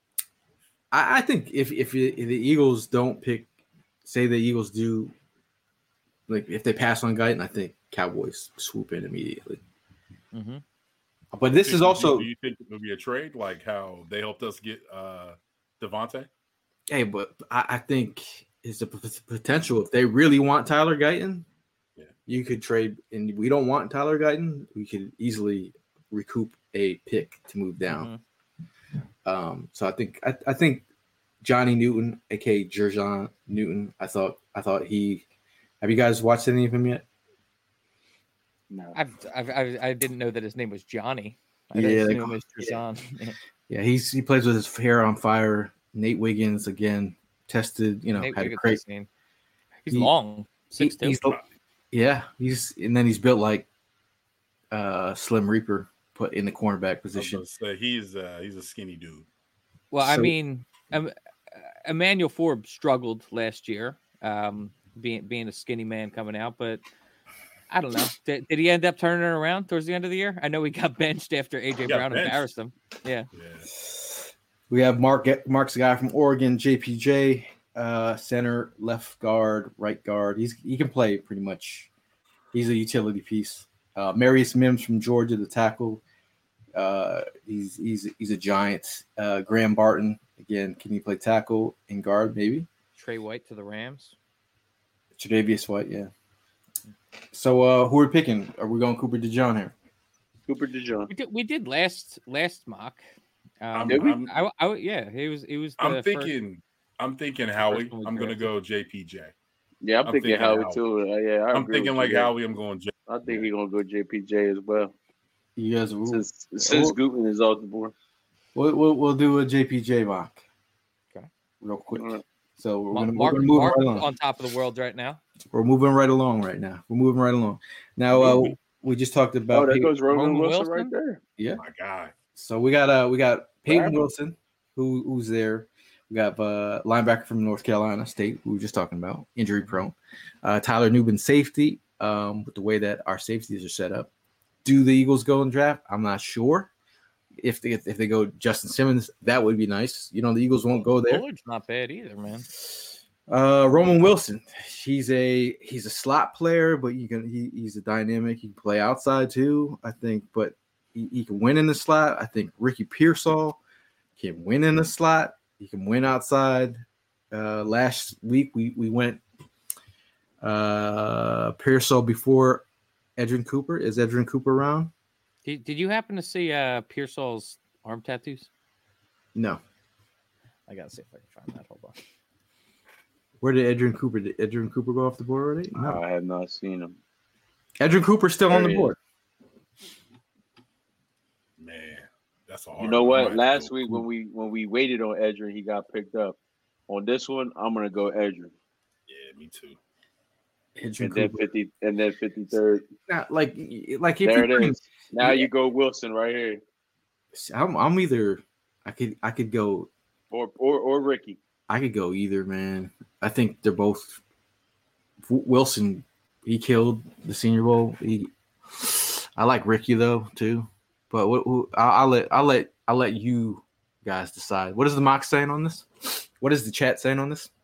S4: I think if the Eagles don't pick – say the Eagles do – if they pass on Guyton, I think Cowboys swoop in immediately.
S5: Mm-hmm.
S4: But this is also –
S6: do you think it would be a trade like how they helped us get Devontae?
S4: Hey, but I think it's a potential. If they really want Tyler Guyton, you could trade – and we don't want Tyler Guyton, we could easily recoup a pick to move down. Mm-hmm. So I think Johnny Newton, a.k.a. Jerjon Newton, I thought he – have you guys watched any of him yet?
S7: No.
S5: I didn't know that his name was Johnny. I
S4: knew
S5: him as Jerjon.
S4: Yeah, he plays with his hair on fire. Nate Wiggins again tested.
S5: Nate
S4: had
S5: Wiggins,
S4: a great.
S5: He's long, 6'2".
S4: He's built like Slim Reaper, put in the cornerback position.
S6: I was gonna say, he's a skinny dude.
S5: Well, I mean, Emmanuel Forbes struggled last year, being a skinny man coming out, but I don't know. Did he end up turning it around towards the end of the year? I know he got benched after A.J. Brown embarrassed him. Yeah.
S4: We have Mark's a guy from Oregon, JPJ, center, left guard, right guard. He can play pretty much. He's a utility piece. Marius Mims from Georgia, the tackle. He's a giant. Graham Barton, again, can he play tackle and guard maybe?
S5: Trey White to the Rams.
S4: Tre'Davious White, yeah. So who are we picking? Are we going Cooper DeJean here?
S7: Cooper DeJean.
S5: We did last mock.
S7: Did we?
S5: He was.
S6: I'm thinking Howie. I'm going to go JPJ.
S7: Yeah, I'm thinking Howie too.
S6: I'm thinking like Howie. I'm going.
S7: I think he's going to go JPJ as well.
S4: You guys,
S7: since Gutman is off the board,
S4: we'll do a JPJ mock.
S5: Okay,
S4: real quick.
S7: Right.
S4: So we're going to
S5: move right along. On top of the world right now.
S4: We're moving right along right now. Now we just talked about.
S7: Oh, that goes Roman Wilson right there.
S4: Yeah,
S6: oh my God.
S4: So we got Peyton Wilson, who's there. We got linebacker from North Carolina State, who we were just talking about, injury prone. Tyler Nubin, safety. With the way that our safeties are set up, do the Eagles go in draft? I'm not sure. If they go Justin Simmons, that would be nice. The Eagles won't go there.
S5: Bullard's not bad either, man.
S4: Roman Wilson, he's a slot player, but he's a dynamic. He can play outside too, I think, but he can win in the slot. I think Ricky Pearsall can win in the slot. He can win outside. Last week we went Pearsall before Edgerrin Cooper. Is Edgerrin Cooper around?
S5: Did you happen to see Pearsall's arm tattoos?
S4: No.
S5: I gotta see if I can find that. Hold on.
S4: Where did Edgerrin Cooper go off the board already?
S7: No, I have not seen him.
S4: Edgerrin Cooper's still on the board.
S6: Man, that's a hard.
S7: You know what? Last week when we waited on Edgerrin, he got picked up. On this one, I'm gonna go Edgerrin.
S6: Yeah, me too.
S4: And
S7: then 53rd.
S4: Like if
S7: there it is. Now you go Wilson right here.
S4: I'm either I could go
S7: or Ricky.
S4: I could go either, man. I think they're both. Wilson, he killed the Senior Bowl. I like Ricky though too, but I'll let you guys decide. What is the mock saying on this? What is the chat saying on this?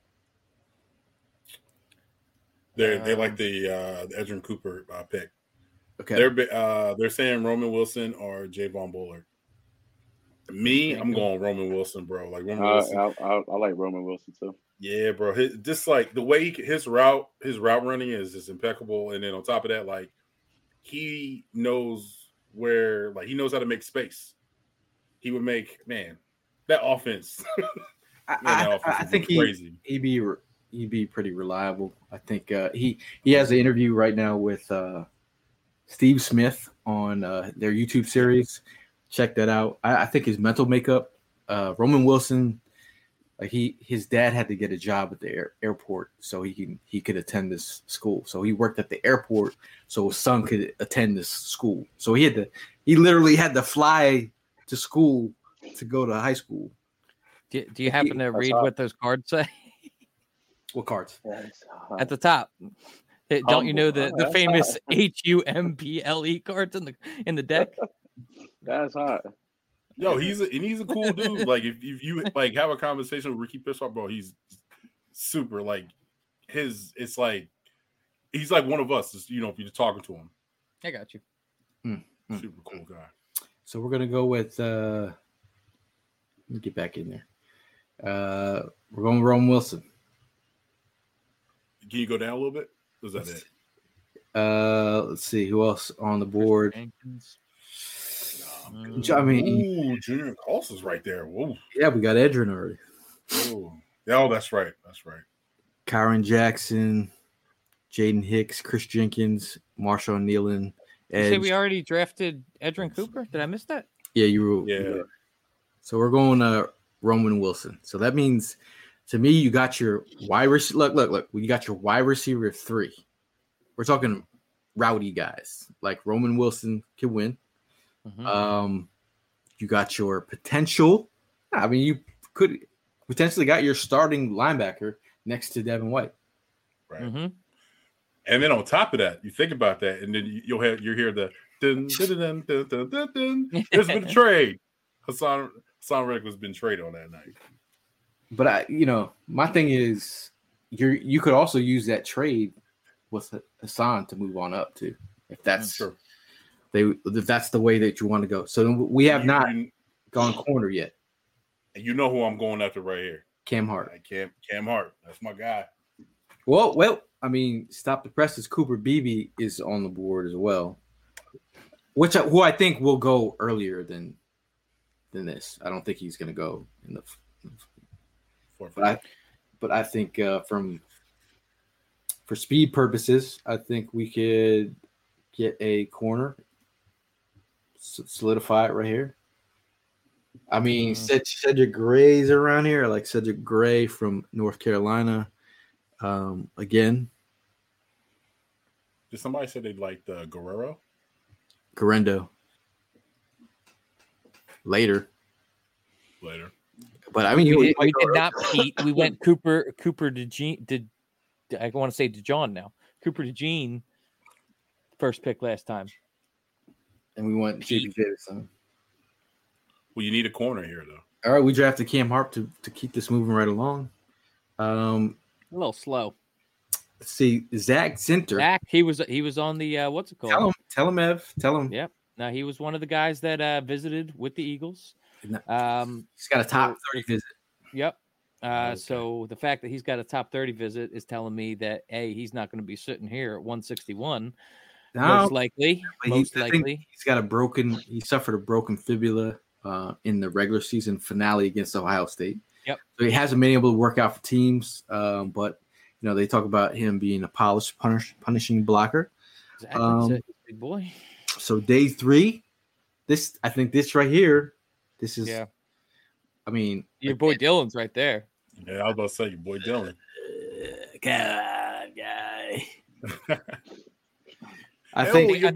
S6: They like the Edgerrin Cooper pick.
S4: Okay,
S6: they're saying Roman Wilson or Javon Bullard. Me, I'm going Roman Wilson, bro. Like Roman Wilson.
S7: I like Roman Wilson too.
S6: Yeah, bro. Just like the way his route running is just impeccable, and then on top of that, like he knows where, like he knows how to make space. He would make that offense.
S4: I think he'd be pretty reliable. I think he has an interview right now with Steve Smith on their YouTube series. Check that out. I think his mental makeup, Roman Wilson, like his dad had to get a job at the airport so he could attend this school. So he worked at the airport so his son could attend this school. So he literally had to fly to school to go to high school.
S5: Do you happen to read what those cards say?
S4: What cards?
S5: At the top. Don't you know the famous HUMPLE cards in the deck?
S7: That's hot.
S6: Yo, he's a cool dude. Like if you like have a conversation with Ricky Pittsburgh, bro, he's super like it's like he's like one of us. If you're just talking to him.
S5: I got you.
S6: Super cool guy.
S4: So we're gonna go with let me get back in there. We're going with Roman Wilson.
S6: Can you go down a little bit? Was that it?
S4: Let's see who else on the board. I mean,
S6: Junior Colson's right there. Whoa.
S4: Yeah, we got Edgerrin already.
S6: Oh, that's right. That's right.
S4: Kyron Jackson, Jaden Hicks, Chris Jenkins, Marshawn Nealon.
S5: You say we already drafted Edgerrin Cooper? Did I miss that?
S4: Yeah, you were.
S6: Yeah.
S4: So we're going Roman Wilson. So that means, to me, you got your wide receiver. Look. You got your wide receiver 3. We're talking rowdy guys. Like Roman Wilson can win. Mm-hmm. You got your potential. I mean, you could potentially got your starting linebacker next to Devin White.
S6: Right. Mm-hmm. And then on top of that, you think about that, and then you'll hear the dun, dun, dun, dun, dun, dun, dun. There's been a trade. Hassan Reddick was been traded on that night.
S4: But my thing is, you could also use that trade with Hassan to move on up too, if that's
S6: true.
S4: If that's the way that you want to go. So we have not gone corner yet.
S6: And you know who I'm going after right here?
S4: Cam Hart.
S6: Cam Hart. That's my guy.
S4: Well, I mean, stop the presses. Cooper Beebe is on the board as well, who I think will go earlier than this. I don't think he's going to go in the but I think for speed purposes, I think we could get a corner, solidify it right here. I mean, Cedric Gray's around here. I like Cedric Gray from North Carolina. Again.
S6: Did somebody say they liked
S4: Guerrero? Later.
S5: But I mean, we did not Pete. We went Cooper DeJean. I want to say DeJohn now. Cooper DeJean, first pick last time.
S4: And we went J.P. Davidson.
S6: Well, you need a corner here, though.
S4: All right, we drafted Cam Hart to keep this moving right along.
S5: A little slow.
S4: Let's see, Zach Zinter.
S5: Zach, he was on the what's it called?
S4: Tell him, Ev. Tell him.
S5: Yep. Now he was one of the guys that visited with the Eagles.
S4: He's got a top 30 visit.
S5: Yep. So the fact that he's got a top 30 visit is telling me that he's not going to be sitting here at 161. Most likely. He
S4: suffered a broken fibula in the regular season finale against Ohio State.
S5: Yep.
S4: So he hasn't been able to work out for teams, but they talk about him being a polished, punishing blocker.
S5: Exactly. Big boy.
S4: So day 3, I think this right here, this is.
S5: Yeah.
S4: I mean,
S5: your boy Dylan's right there.
S6: Yeah, I was about to say your boy Dylan.
S4: God, guy.
S5: I think you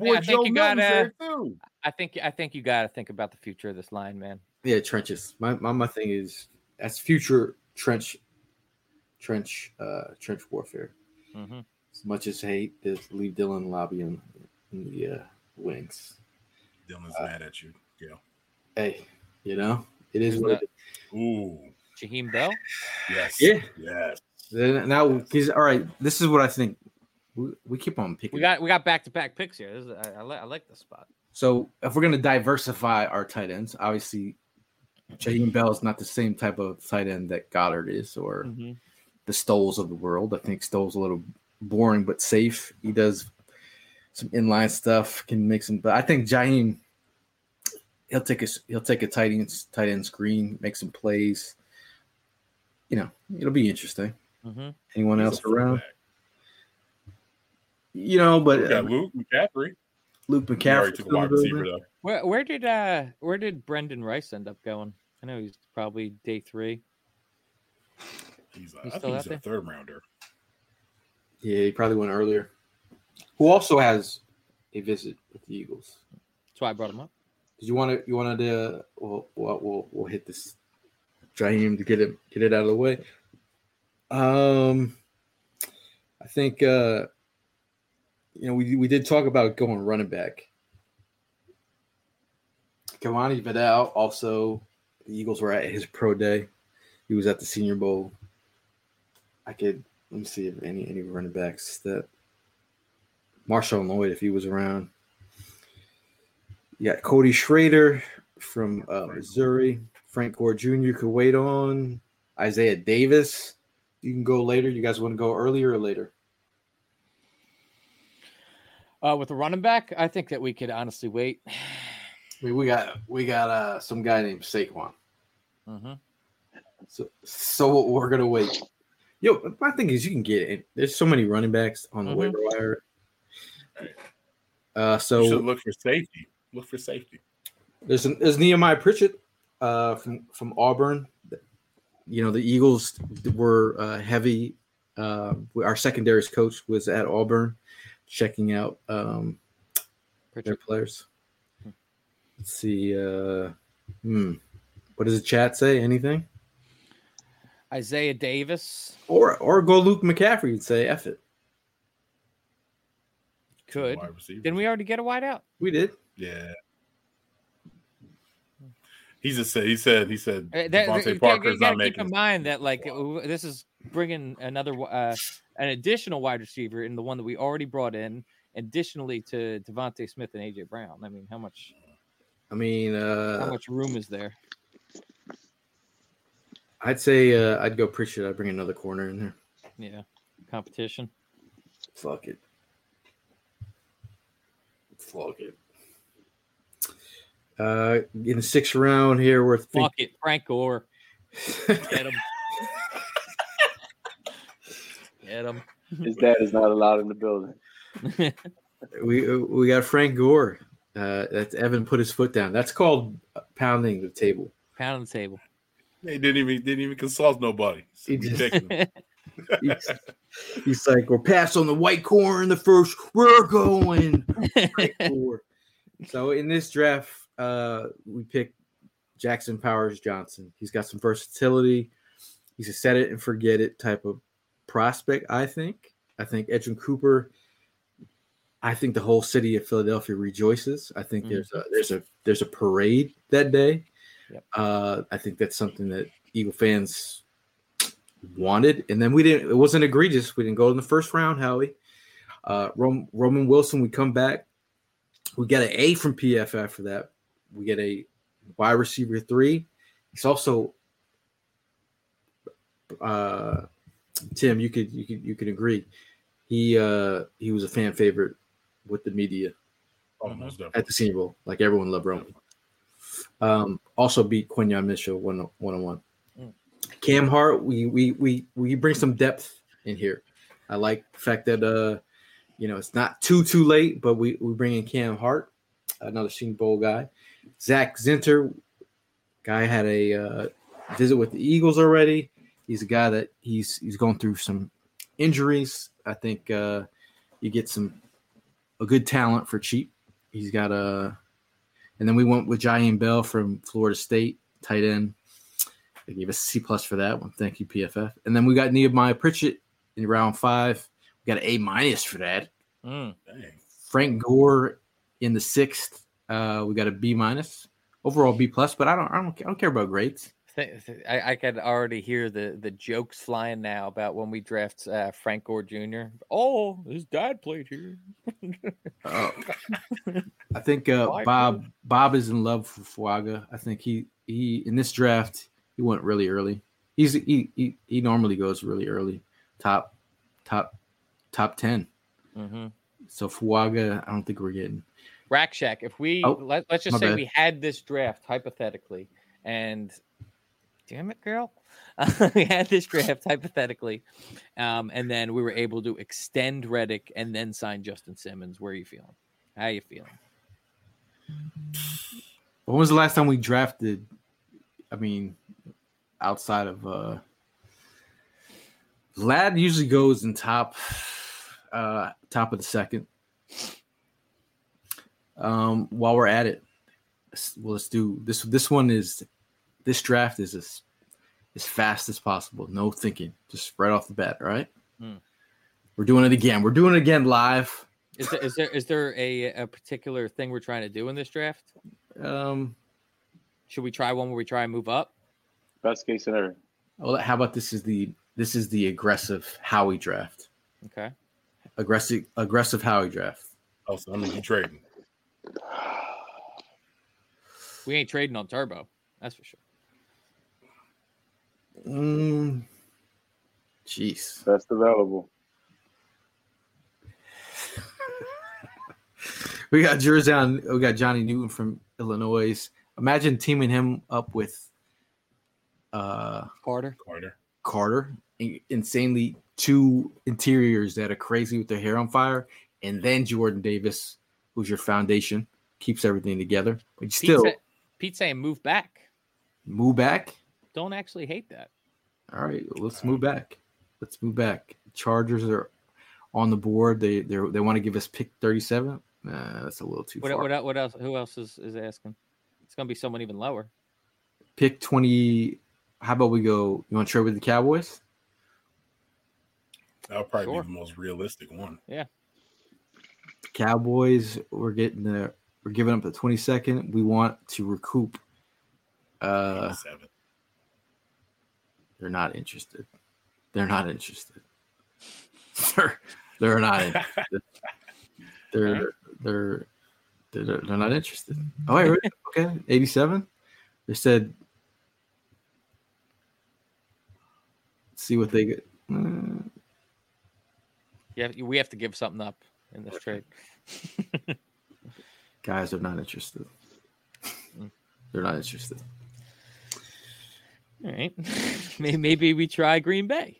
S5: gotta think about the future of this line, man.
S4: Yeah, trenches. My thing is that's future trench warfare.
S5: Mm-hmm.
S4: As much as hate to leave Dylan lobby in wings.
S6: Dylan's mad at you. Yeah.
S4: Hey, it is what it is.
S6: Ooh.
S5: Jaheim Bell?
S6: Yes.
S4: Yeah.
S6: Yes.
S4: Then now he's all right. This is what I think. We keep on picking.
S5: We got back-to-back picks here. I like this spot.
S4: So if we're going to diversify our tight ends, obviously Jaheim Bell is not the same type of tight end that Goddard is or the Stoles of the world. I think Stoles a little boring but safe. He does some inline stuff, can make some. But I think Jaheim, he'll take a tight end screen, make some plays. It'll be interesting. Anyone else around? But
S6: we got Luke McCaffrey.
S4: Luke McCaffrey
S6: took a wide receiver though.
S5: Where did Brendan Rice end up going? I know he's probably day 3.
S6: I think he's a third rounder.
S4: Yeah, he probably went earlier. Who also has a visit with the Eagles?
S5: That's why I brought him up.
S4: Did you want to? We'll hit this. Jaheim to get it out of the way. I think we did talk about going running back. Kamani Vidal also. The Eagles were at his pro day. He was at the Senior Bowl. Let me see if any running backs that Marshawn Lloyd, if he was around. You got Cody Schrader from Missouri. Frank Gore Jr. could wait on. Isaiah Davis. You can go later. You guys want to go earlier or later?
S5: With the running back, I think that we could honestly wait.
S4: I mean, we got some guy named Saquon. So we're gonna wait. Yo, my thing is you can get it. There's so many running backs on the waiver wire. So
S6: you should look for safety. Look for safety.
S4: There's Nehemiah Pritchett from Auburn. The Eagles were heavy. Our secondaries coach was at Auburn, checking out their players. Let's see. What does the chat say? Anything?
S5: Isaiah Davis.
S4: Or go Luke McCaffrey and say F it.
S5: Could. Didn't we already get a wide out?
S4: We did.
S6: Yeah. He said
S5: Devontae Parker's not making. Keep in mind that this is bringing another an additional wide receiver in the one that we already brought in, additionally to Devontae Smith and AJ Brown. I mean, how much room is there?
S4: I'd say I'd go Pritchett. I'd bring another corner in there.
S5: Yeah, competition.
S4: Fuck it. In the 6th round here, we're
S5: fuck it, Frank Gore. Get him. Get him.
S7: His dad is not allowed in the building.
S4: We got Frank Gore. That's Evan put his foot down. That's called pounding the table.
S5: Pounding the table.
S6: They didn't even consult nobody. So
S4: he's like, we're passed on the white corn in the first. We're going. So in this draft, we picked Jackson Powers Johnson. He's got some versatility. He's a set it and forget it type of prospect. I think Edgerrin Cooper. I think the whole city of Philadelphia rejoices. I think there's a parade that day.
S5: Yep.
S4: I think that's something that Eagle fans wanted, and then it wasn't egregious. We didn't go in the first round, Howie. Roman Wilson, we come back. We get an A from PFF for that. We get a wide receiver 3. He's also Tim. You could agree. He was a fan favorite with the media at the Senior Bowl. Like everyone loved Roman. Also beat Quinyon Mitchell 101. Cam Hart, we bring some depth in here. I like the fact that it's not too late, but we bring in Cam Hart, another Senior Bowl guy. Zach Zinter, guy had a visit with the Eagles already. He's a guy that he's going through some injuries. I think you get a good talent for cheap. He's got and then we went with Jaheim Bell from Florida State, tight end. They gave us a C+ for that one. Thank you, PFF. And then we got Nehemiah Pritchett in round 5. We got an A- for that.
S6: Dang.
S4: Frank Gore In the 6th, we got a B-. Overall B+, but I don't care about grades.
S5: I could already hear the jokes flying now about when we draft Frank Gore Jr. Oh, his dad played here.
S4: I think Bob is in love with Fuaga. I think he in this draft he went really early. He normally goes really early, top 10.
S5: Mm-hmm.
S4: So Fuaga, I don't think we're getting.
S5: Rack Shack. If we let's just say we had this draft hypothetically, and damn it, girl, we had this draft hypothetically, and then we were able to extend Reddick and then sign Justin Simmons. Where are you feeling? How are you feeling?
S4: When was the last time we drafted? I mean, outside of Vlad usually goes in top of the second. While we're at it, let's do this. This draft is as fast as possible. No thinking, just right off the bat. All right. We're doing it again. We're doing it again live.
S5: Is there a particular thing we're trying to do in this draft? Should we try one where we try and move up?
S7: Best case scenario.
S4: Well, how about this is the aggressive Howie draft.
S5: Okay.
S4: Aggressive Howie draft.
S6: Oh, so I'm gonna be trading.
S5: We ain't trading on Turbo. That's for sure.
S4: Jeez.
S7: Best available.
S4: We got we got Johnny Newton from Illinois. Imagine teaming him up with
S5: Carter.
S4: Insanely two interiors that are crazy with their hair on fire, and then Jordan Davis, who's your foundation, keeps everything together. But
S5: Pete's saying move back.
S4: Move back?
S5: Don't actually hate that.
S4: All right, let's move back. Chargers are on the board. They want to give us pick 37. Nah, that's a little too far.
S5: What else? Who else is asking? It's gonna be someone even lower.
S4: Pick 20. How about we go? You want to trade with the Cowboys?
S6: That'll probably be the most realistic one.
S5: Yeah.
S4: Cowboys. We're giving up the 22nd. We want to recoup.
S6: 7.
S4: They're not interested. They're not interested. They're not interested. They're not interested. Oh, wait, okay. 87. They said, see what they get.
S5: Yeah, we have to give something up in this trade.
S4: Guys are not interested. They're not interested.
S5: All right. Maybe we try Green Bay.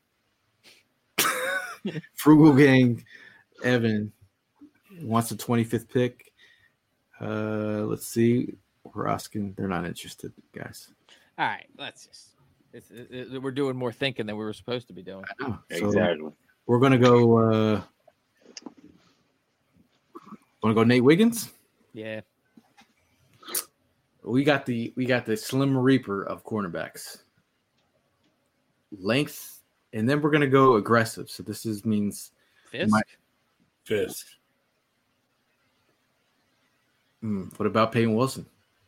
S4: Frugal Gang Evan wants the 25th pick. Let's see. We're asking. They're not interested, guys.
S5: All right. Let's just. We're doing more thinking than we were supposed to be doing.
S4: I know.
S7: Exactly.
S4: So we're going to go. Want to go Nate Wiggins?
S5: Yeah.
S4: We got the Slim Reaper of cornerbacks. Length, and then we're gonna go aggressive. So this means
S6: Fisk.
S4: What about Peyton Wilson?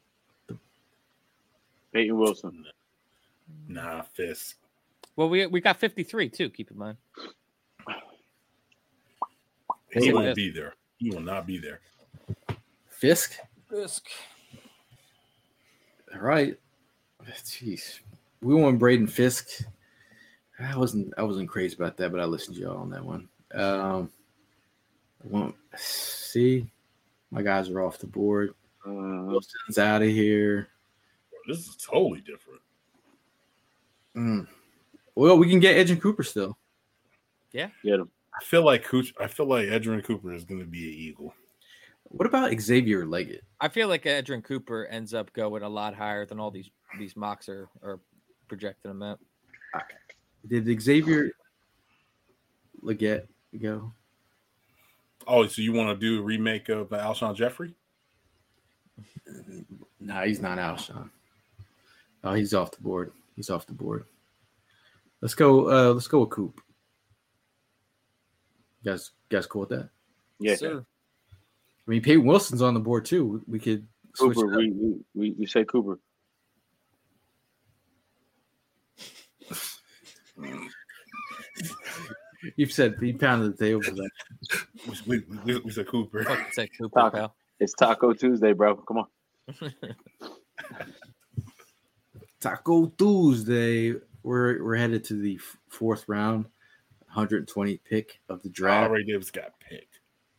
S7: Peyton Wilson.
S6: Nah, Fisk.
S5: Well, we got 53 too. Keep in mind.
S6: He won't be there. He will not be there.
S4: Fisk. All right. Jeez. We want Braden Fisk. I wasn't crazy about that, but I listened to y'all on that one. See, my guys are off the board. Wilson's out of here.
S6: This is totally different.
S4: Well, we can get Edgerrin Cooper still.
S5: Yeah.
S7: Get him.
S6: I feel like Edgerrin Cooper is going to be an Eagle.
S4: What about Xavier Leggett?
S5: I feel like Edgerrin Cooper ends up going a lot higher than all these mocks are projecting him at.
S4: Did Xavier Leggett go?
S6: Oh, so you want to do a remake of Alshon Jeffrey?
S4: Nah, he's not Alshon. Oh, he's off the board. Let's go with Coop. You guys cool with that?
S7: Yeah.
S5: Sir.
S4: I mean, Peyton Wilson's on the board too. We could switch
S7: Cooper.
S4: it up.
S7: We say Cooper.
S4: You've said he pounded the table for that.
S6: We said Cooper.
S5: Fucking say Cooper, pal.
S7: It's Taco Tuesday, bro. Come on.
S4: Taco Tuesday. We're headed to the fourth round, 120 pick of the draft.
S6: Already Davis got picked.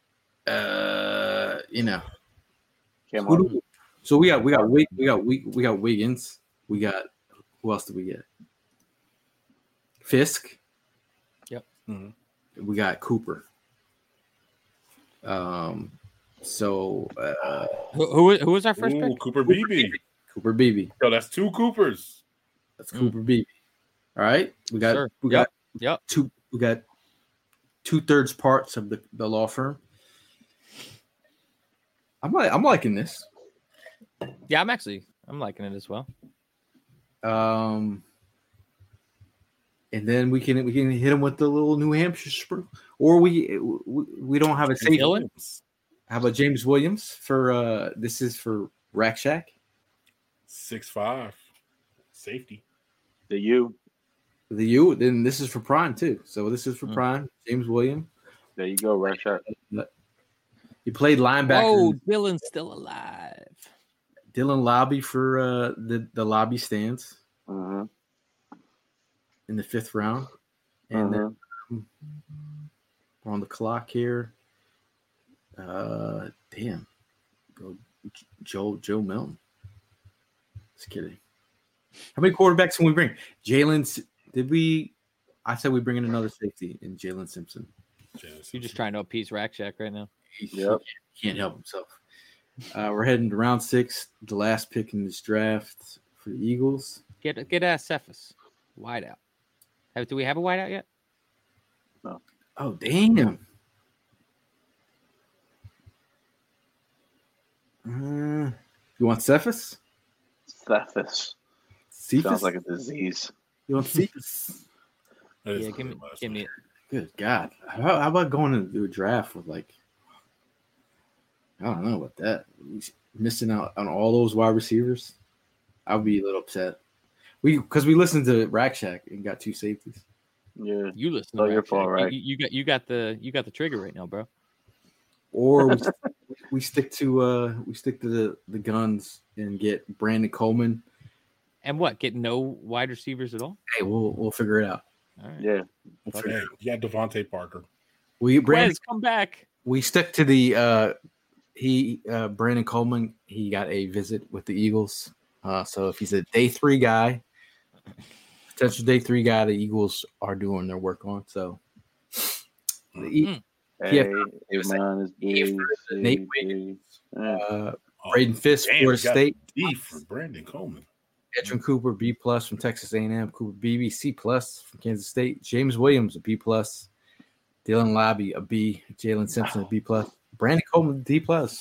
S4: You know.
S7: Come on.
S4: So we got Wiggins. We got who else did we get? Fisk.
S5: Yep.
S4: Mm-hmm. We got Cooper. So
S5: who was our first pick?
S6: Cooper Beebe.
S4: Cooper Beebe.
S6: Yo, that's two Coopers.
S4: That's Cooper Beebe. All right. We got two 2/3 parts of the law firm. I'm liking this.
S5: Yeah, I'm liking it as well.
S4: And then we can hit him with the little New Hampshire spring, or we don't have a safety. How about James Williams for this is for Rack Shack?
S6: 6'5", safety.
S7: The U.
S4: Then this is for Prime too. So this is for Prime. James Williams.
S7: There you go, Rack Shack.
S4: He played linebacker.
S5: Oh, Dylan's still alive.
S4: Dylan Lobby for the lobby stands
S7: Mm-hmm.
S4: in the 5th round, and then we're on the clock here. Damn, go Joe Milton. Just kidding. How many quarterbacks can we bring? I said we bring in another safety in Jalen Simpson.
S5: You're just trying to appease Rack Shack right now.
S7: Yep.
S4: He can't help himself. We're heading to round 6, the last pick in this draft for the Eagles.
S5: Get Cephas, wide out. Do we have a wide out yet?
S7: No.
S4: Oh, damn. You want Cephas?
S7: Cephas. Sounds like a disease.
S4: You want Cephas?
S5: Yeah, give me it.
S4: Good God. How about going to do a draft with I don't know about that. Missing out on all those wide receivers. I would be a little upset. Because we listened to Rack Shack and got 2 safeties.
S7: Yeah,
S5: you listen.
S7: To your fault, right?
S5: You got the trigger right now, bro.
S4: Or we stick to the guns and get Brandon Coleman.
S5: And what? Get no wide receivers at all?
S4: Hey, we'll figure it out.
S5: All right.
S7: Yeah.
S6: Yeah, Devontae Parker.
S5: Brandon, come back.
S4: We stick to the Brandon Coleman. He got a visit with the Eagles. So if he's a day 3 guy, potential day 3 guy, the Eagles are doing their work on. So
S7: Hey, man, is big.
S4: Nate Wiggins, Braden Fisk, Florida State.
S6: D for Brandon Coleman.
S4: Edrin Cooper, B+ from Texas A&M. Cooper Beebe, C+ from Kansas State. James Williams, a B+. Dylan Lobby, a B. Jalen Simpson, a B+. Brandon Coleman, D+.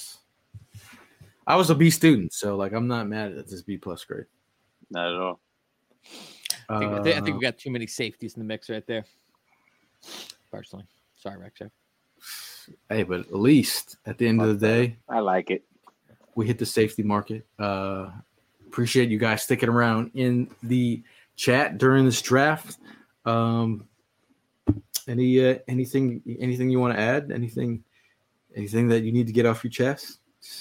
S4: I was a B student, so I'm not mad at this B+ grade.
S7: Not at all.
S5: I think we got too many safeties in the mix right there. Personally, sorry, Rack Shack.
S4: Hey, but at least at the end of the day,
S7: I like it.
S4: We hit the safety market. Appreciate you guys sticking around in the chat during this draft. Anything you want to add? Anything that you need to get off your chest?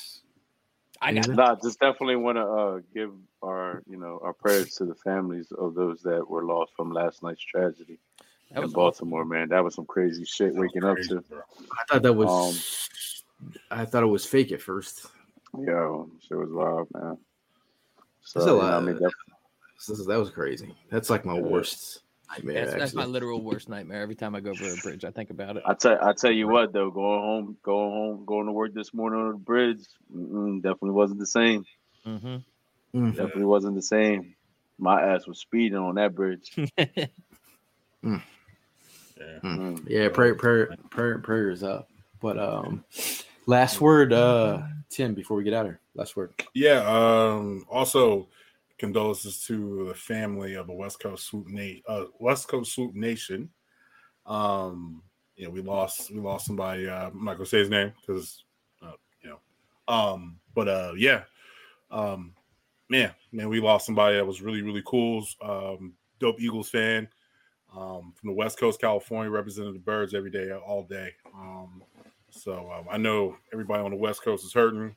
S7: Just definitely want to give our prayers to the families of those that were lost from last night's tragedy in Baltimore. Man, that was some crazy shit waking up to.
S4: I thought that was. I thought it was fake at first.
S7: Yo, shit was wild, man. So
S4: that was crazy. That's like my worst nightmare.
S5: That's my literal worst nightmare. Every time I go over a bridge, I think about it.
S7: I tell you what though, going to work this morning on the bridge, definitely wasn't the same.
S5: Mm-hmm.
S7: Definitely wasn't the same. My ass was speeding on that bridge.
S4: Yeah, prayers up. But last word, Tim, before we get out of here. Last word.
S6: Yeah. Also, condolences to the family of the West Coast Swoop Nation. We lost somebody. I'm not gonna say his name because Man, we lost somebody that was really, really cool. Dope Eagles fan from the West Coast, California, represented the Birds every day, all day. I know everybody on the West Coast is hurting.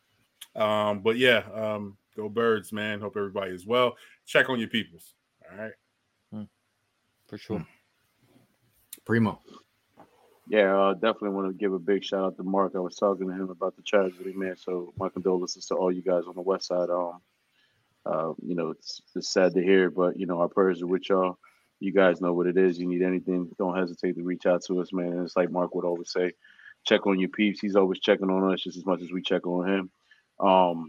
S6: Go Birds, man. Hope everybody is well. Check on your peoples. All right.
S5: For sure.
S4: Primo.
S7: Yeah, definitely want to give a big shout out to Mark. I was talking to him about the tragedy, man. So my condolences to all you guys on the West Side. It's sad to hear, but our prayers are with y'all. You guys know what it is. You need anything, don't hesitate to reach out to us, man. And it's like Mark would always say, check on your peeps. He's always checking on us just as much as we check on him.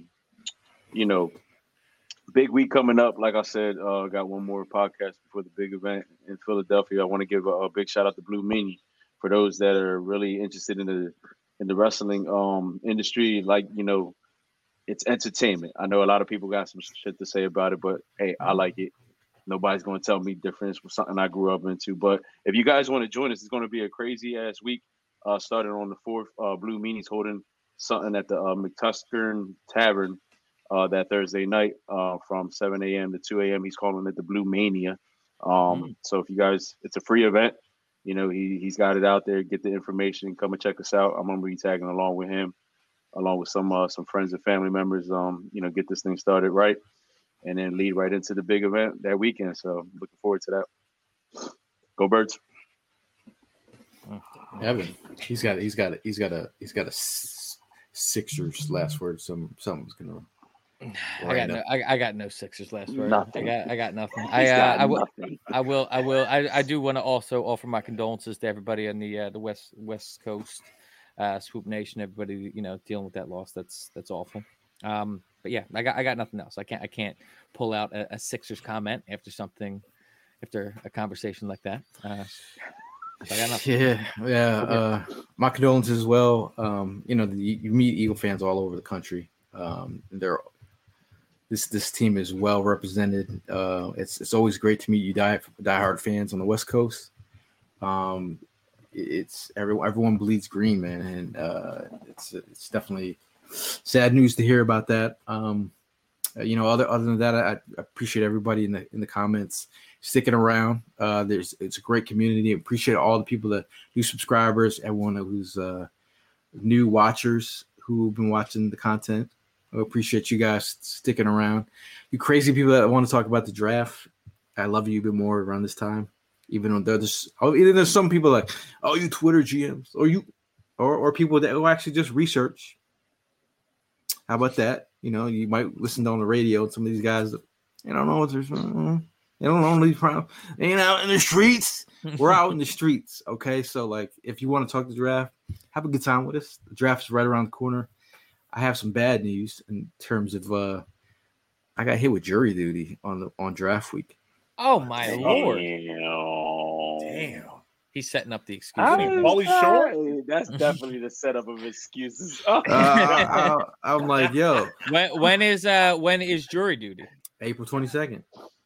S7: Big week coming up. Like I said, got one more podcast before the big event in Philadelphia. I want to give a big shout out to Blue Meanie for those that are really interested in the wrestling industry. It's entertainment. I know a lot of people got some shit to say about it, but hey, I like it. Nobody's going to tell me different. It's something I grew up into. But if you guys want to join us, it's going to be a crazy ass week. Starting on the 4th, Blue Meanie's holding something at the McTuskern Tavern that Thursday night from 7 a.m. to 2 a.m. He's calling it the Blue Mania. So if you guys, it's a free event. He's got it out there. Get the information. Come and check us out. I'm going to be tagging along with him, along with some friends and family members. Get this thing started right, and then lead right into the big event that weekend. So looking forward to that. Go Birds.
S4: Evan, he's got a Sixers last word. Something's gonna.
S5: I got no Sixers last word.
S7: Nothing.
S5: I got nothing.
S7: Nothing.
S5: I do want to also offer my condolences to everybody on the West Coast, Swoop Nation. Everybody, dealing with that loss. That's awful. But yeah, I got nothing else. I can't pull out a Sixers comment after a conversation like that. I got nothing.
S4: Yeah. My condolences as well. You meet Eagle fans all over the country. This team is well represented. It's always great to meet you diehard fans on the West Coast. It's everyone bleeds green, man, and it's definitely sad news to hear about that. Other than that, I appreciate everybody in the comments sticking around. It's a great community. I appreciate all the people that new subscribers, everyone who's new watchers who've been watching the content. I appreciate you guys sticking around. You crazy people that want to talk about the draft, I love you a bit more around this time. Even though there's some people like, oh, you Twitter GMs, or people that will actually just research. How about that? You might listen on the radio. And some of these guys, they don't know what they're. They don't know these problems. They ain't out in the streets. We're out in the streets. Okay, so if you want to talk the draft, have a good time with us. The draft's right around the corner. I have some bad news in terms of I got hit with jury duty on draft week.
S5: Oh my Lord!
S6: Damn.
S5: He's setting up the excuse.
S6: Pauly Shore?
S7: That's definitely the setup of excuses.
S4: I'm like, yo.
S5: When is jury duty?
S4: April 22nd.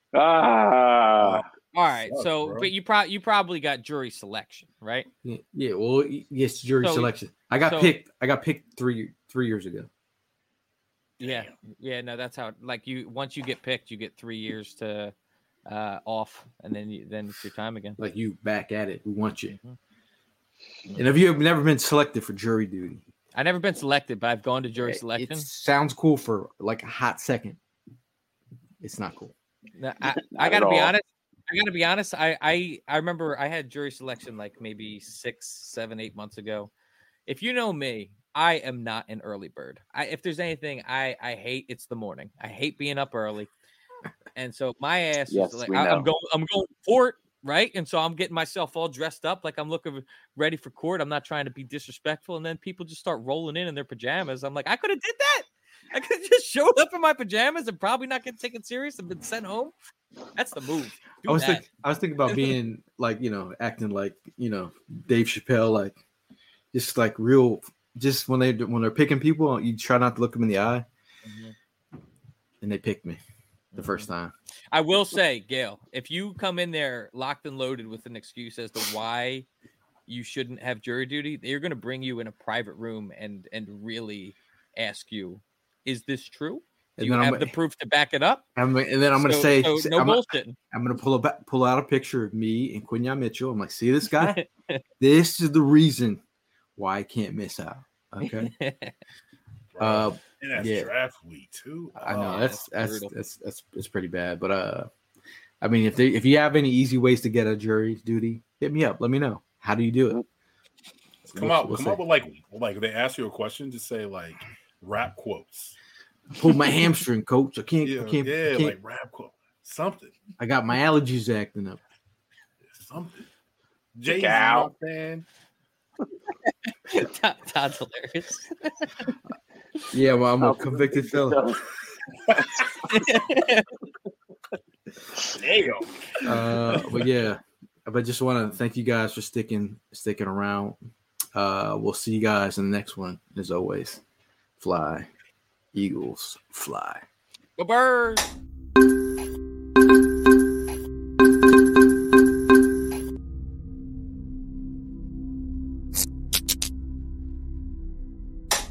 S5: All right. But you probably got jury selection, right?
S4: Yeah. Well, yes, jury selection. I got picked 3 years ago.
S5: Yeah. Yeah. No, that's how. Once you get picked, you get 3 years to off, and then it's your time again.
S4: Like you back at it. We want you. Mm-hmm. And have you never been selected for jury duty?
S5: I've never been selected, but I've gone to jury selection.
S4: It sounds cool for a hot second. It's not cool.
S5: No, I gotta be honest. I remember I had jury selection maybe 6, 7, 8 months ago. If you know me, I am not an early bird. If there's anything I hate, it's the morning. I hate being up early. And so my ass is I'm going for it, right? And so I'm getting myself all dressed up like I'm looking ready for court. I'm not trying to be disrespectful. And then people just start rolling in their pajamas. I'm like, I could have did that. I could have just showed up in my pajamas and probably not get taken serious and been sent home. That's the move.
S4: I was thinking about being acting like Dave Chappelle, just real. Just when they're picking people, you try not to look them in the eye, and they picked me the first time.
S5: I will say, Gail, if you come in there locked and loaded with an excuse as to why you shouldn't have jury duty, they're going to bring you in a private room and really ask you, "Is this true? Do
S4: And
S5: you
S4: then
S5: have the proof to back it up?"
S4: and then I'm going to say,
S5: so no bullshit.
S4: I'm going to pull out a picture of me and Quinyon Mitchell. I'm like, see this guy? This is the reason why I can't miss out. Okay.
S6: And that's draft week too.
S4: I know that's pretty bad. But I mean, if you have any easy ways to get a jury duty, hit me up. Let me know. How do you do it?
S6: Come up with like they ask you a question, just say like rap quotes.
S4: Pulled my hamstring, coach. I can't.
S6: Like rap quote, something.
S4: I got my allergies acting up.
S6: Something. Jay out, man.
S5: Todd's hilarious.
S4: Yeah, well, I'm a convicted felon.
S6: Damn.
S4: But yeah, but just want to thank you guys for sticking around. We'll see you guys in the next one. As always, fly, Eagles, fly.
S5: Go Birds.